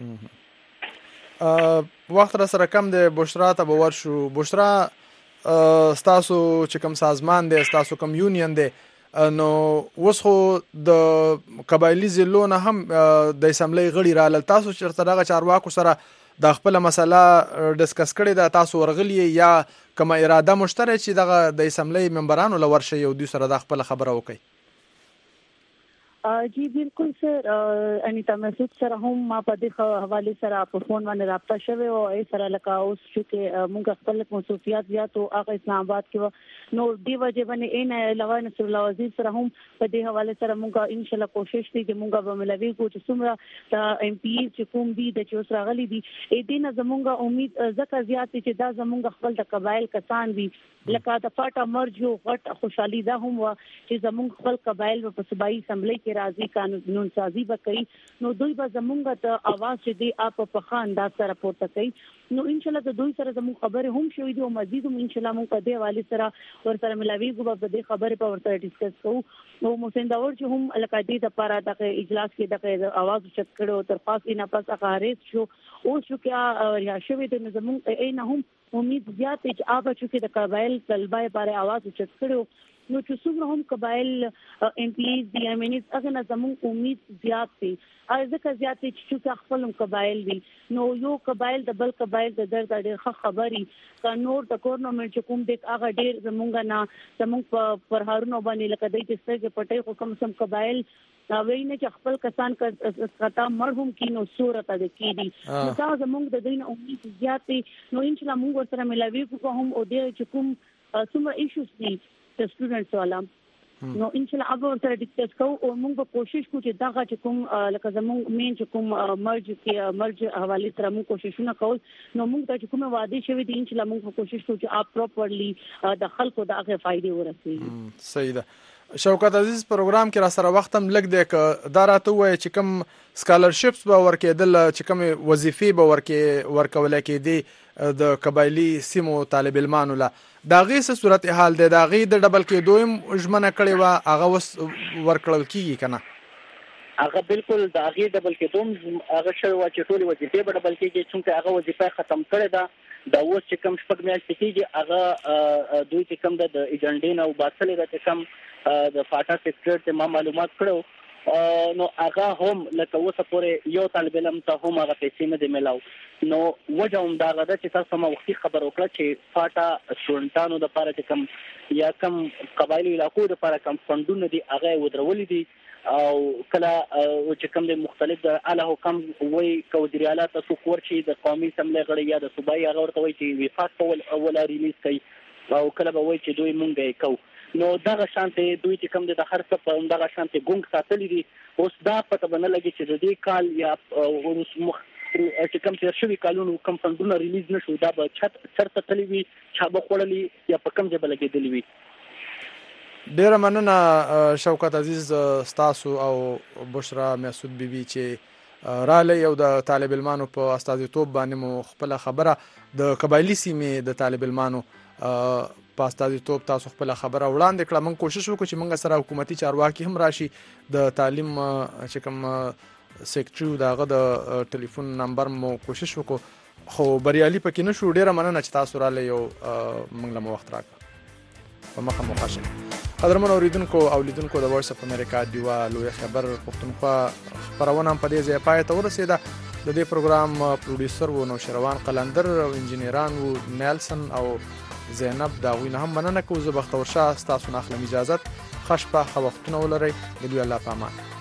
وخت را سره کم دی بشرا ته باور شو بشرا ستاسو چې کوم سازمان دی ستاسو کوم یونین دی نو اوس خو د قبایلی زلو نه هم د اسمبلی غړي رال تاسو چرته دغه چارواکو سره د خپل مسله ډیسکس کړي دا تاسو ورغلی یا کوم اراده مشترک چې دغه د اسمبلی ممبرانو لورشه یو دوی سره د خپل خبره وکړي जी बिल्कुल सर انیتا مسعود سره هم ما په دې حواله سره په فون باندې رابطه شوه او ای سره لکه اوس چې موږ خپل موصوفیات زیات او هغه اسلام آباد کې نو دی وجه باندې ان علاوه نصر الله وزیر سره هم په دې حواله سره موږ ان شاء الله کوشش کوي چې موږ به ملوي کو چې څومره د ام پی چې کوم دي د چې اوس راغلي دي اې دې نه زموږ امید زکه زیات چې دا زموږ خپل د قبایل کسان دي لکه د فاټا مرج یو غټ خوشحالي ده هم چې زموږ خپل قبایل په صوبایي اسمبلی کې راځي قانون سازي به کوي نو دوی به زمونږ ته اواز چې دی اپ په ښه انداز سره پورته کوي نو ان شاء الله د دوی سره زموږ خبره هم شوې دي او مزید هم ان شاء الله موږ په دې حواله سره ورسره ملاويږو په دې خبره په ورته ډیسکس کوو نو محسن داور چې هم لکادي د لپاره د اجلاس کې د اواز چت کړو تر پاس نه پاس اخارت شو او شو کې یا شوې د زموږ نه هم امید زیات چې آب چې د قبایل طلبه لپاره اواز چت کړو نو چې څومره هم قبایل ام پی ایز دی ام ان ایز هغه نه زموږ امید زیات دي ځکه زیات چې خپل قبایل دي نو یو قبایل د بل قبایل د درد ډېر خبري کا نور د گورنمنت چې کوم د هغه ډېر زموږ پر هارونو باندې لکه د دې پټي خو کوم سم قبایل وینه چې خپل کسان کتا مرهم کینو صورت د کیدی نو دا زموږ د دین امید زیات دي نو ان شاء الله موږ سره ملاوي کوم او د چې کوم څومره ایشوز دي د سټوډنټس والا نو ان شاء الله هغه سره ډیسکس کوو او موږ به کوشش کوو چې دا چې کوم لکه زموږ مین چې کوم مرج حواله سره موږ کوششونه کوو نو موږ ته کومه وعده شوی دي ان شاء الله موږ کوشش کوو چې اپ پراپرلی د خلکو د هغه فائدې ورسوي صحیح ده شوکت عزیز پروګرام کې را سره وخت هم لګ دی ک دا راته وای چې کوم سکالرشپس به ورکېدل چې کوم وظیفې به ورکول کېدي د قبایلی سیمو طالب علمانو له دا غي څه صورت حال دی دا غي د ډبل کې دویم ژمنه کړي وا هغه ورکړل کیږي کنه هغه بالکل د هغه ډبل کې دوم هغه شوی و چې ټول وظیفې به ډبل کېږي چې هغه وظیفه ختم کړي دا اوس چې کوم شپږ میاشتې کېږي هغه دوی چې کوم د ایجنډین او باطل د کوم د فاټا سیکټر ته ما معلومات کړو نو هغه هم لکه اوسه پورې یو طالب علم ته هم هغه پیسې نه دی ملاو نو وجه هم دا غدا چې تاسو ما وختي خبر وکړه چې فاټا سټوډنټانو د لپاره چې کوم یا کوم قبایلی علاقو د لپاره کوم فندونه دي هغه ودرولې دي او کله چې کوم د مختلف د اعلی حکم وای کو وزیر اعلی تاسو کورچی د قومي سملې غړي یا د صوبایي هغه ورته وای چې وفاق ولا ریلیز کوي او کله به وای چې دوی مونږه کو نو دغه شانته دوی چې کوم د هر څه په دغه شانته ګونګ ساتلې دي اوس دا پته بنه لګي چې د دې کال یا ورس مخ چې کوم تیر شوی کالونو کوم فندونه ریلیز نشو دا به چرته تللی وي چې به خړلې یا په کوم ځای بلګېدلی وي ډیره مننه شوکت عزیز ستاسو او بشرا مسعود بیبي چې رااله یو د طالب علمانو په استازیتوب باندې مو خپل خبره د قبایلی سیمې د طالب علمانو په استازیتوب تاسو خپل خبره وړاندې کړه موږ کوشش وکړو چې موږ سره حکومتي چارواکي هم راشي د تعلیم چې کوم سیکټریو دغه د ټلیفون نمبر مو کوشش وکړو خو بریالي پکې نشو ډیره مننه چې تاسو رااله یو موږ له وخت راکړه په مخه مو ښه قدرمن اوریدونکو او لیدونکو د وایس اف امریکا دیوا لوی خبر پښتونخوا خبرونه په دې ځای پای ته ورسیده د دې پروګرام پروډوسر و نوشروان قلندر او انجنیران و نیلسن او زینب داوینه هم مننه کوم زه بختور شاه تاسو نه اخلم اجازه خشپه خو وختونه ولرئ د الله په امان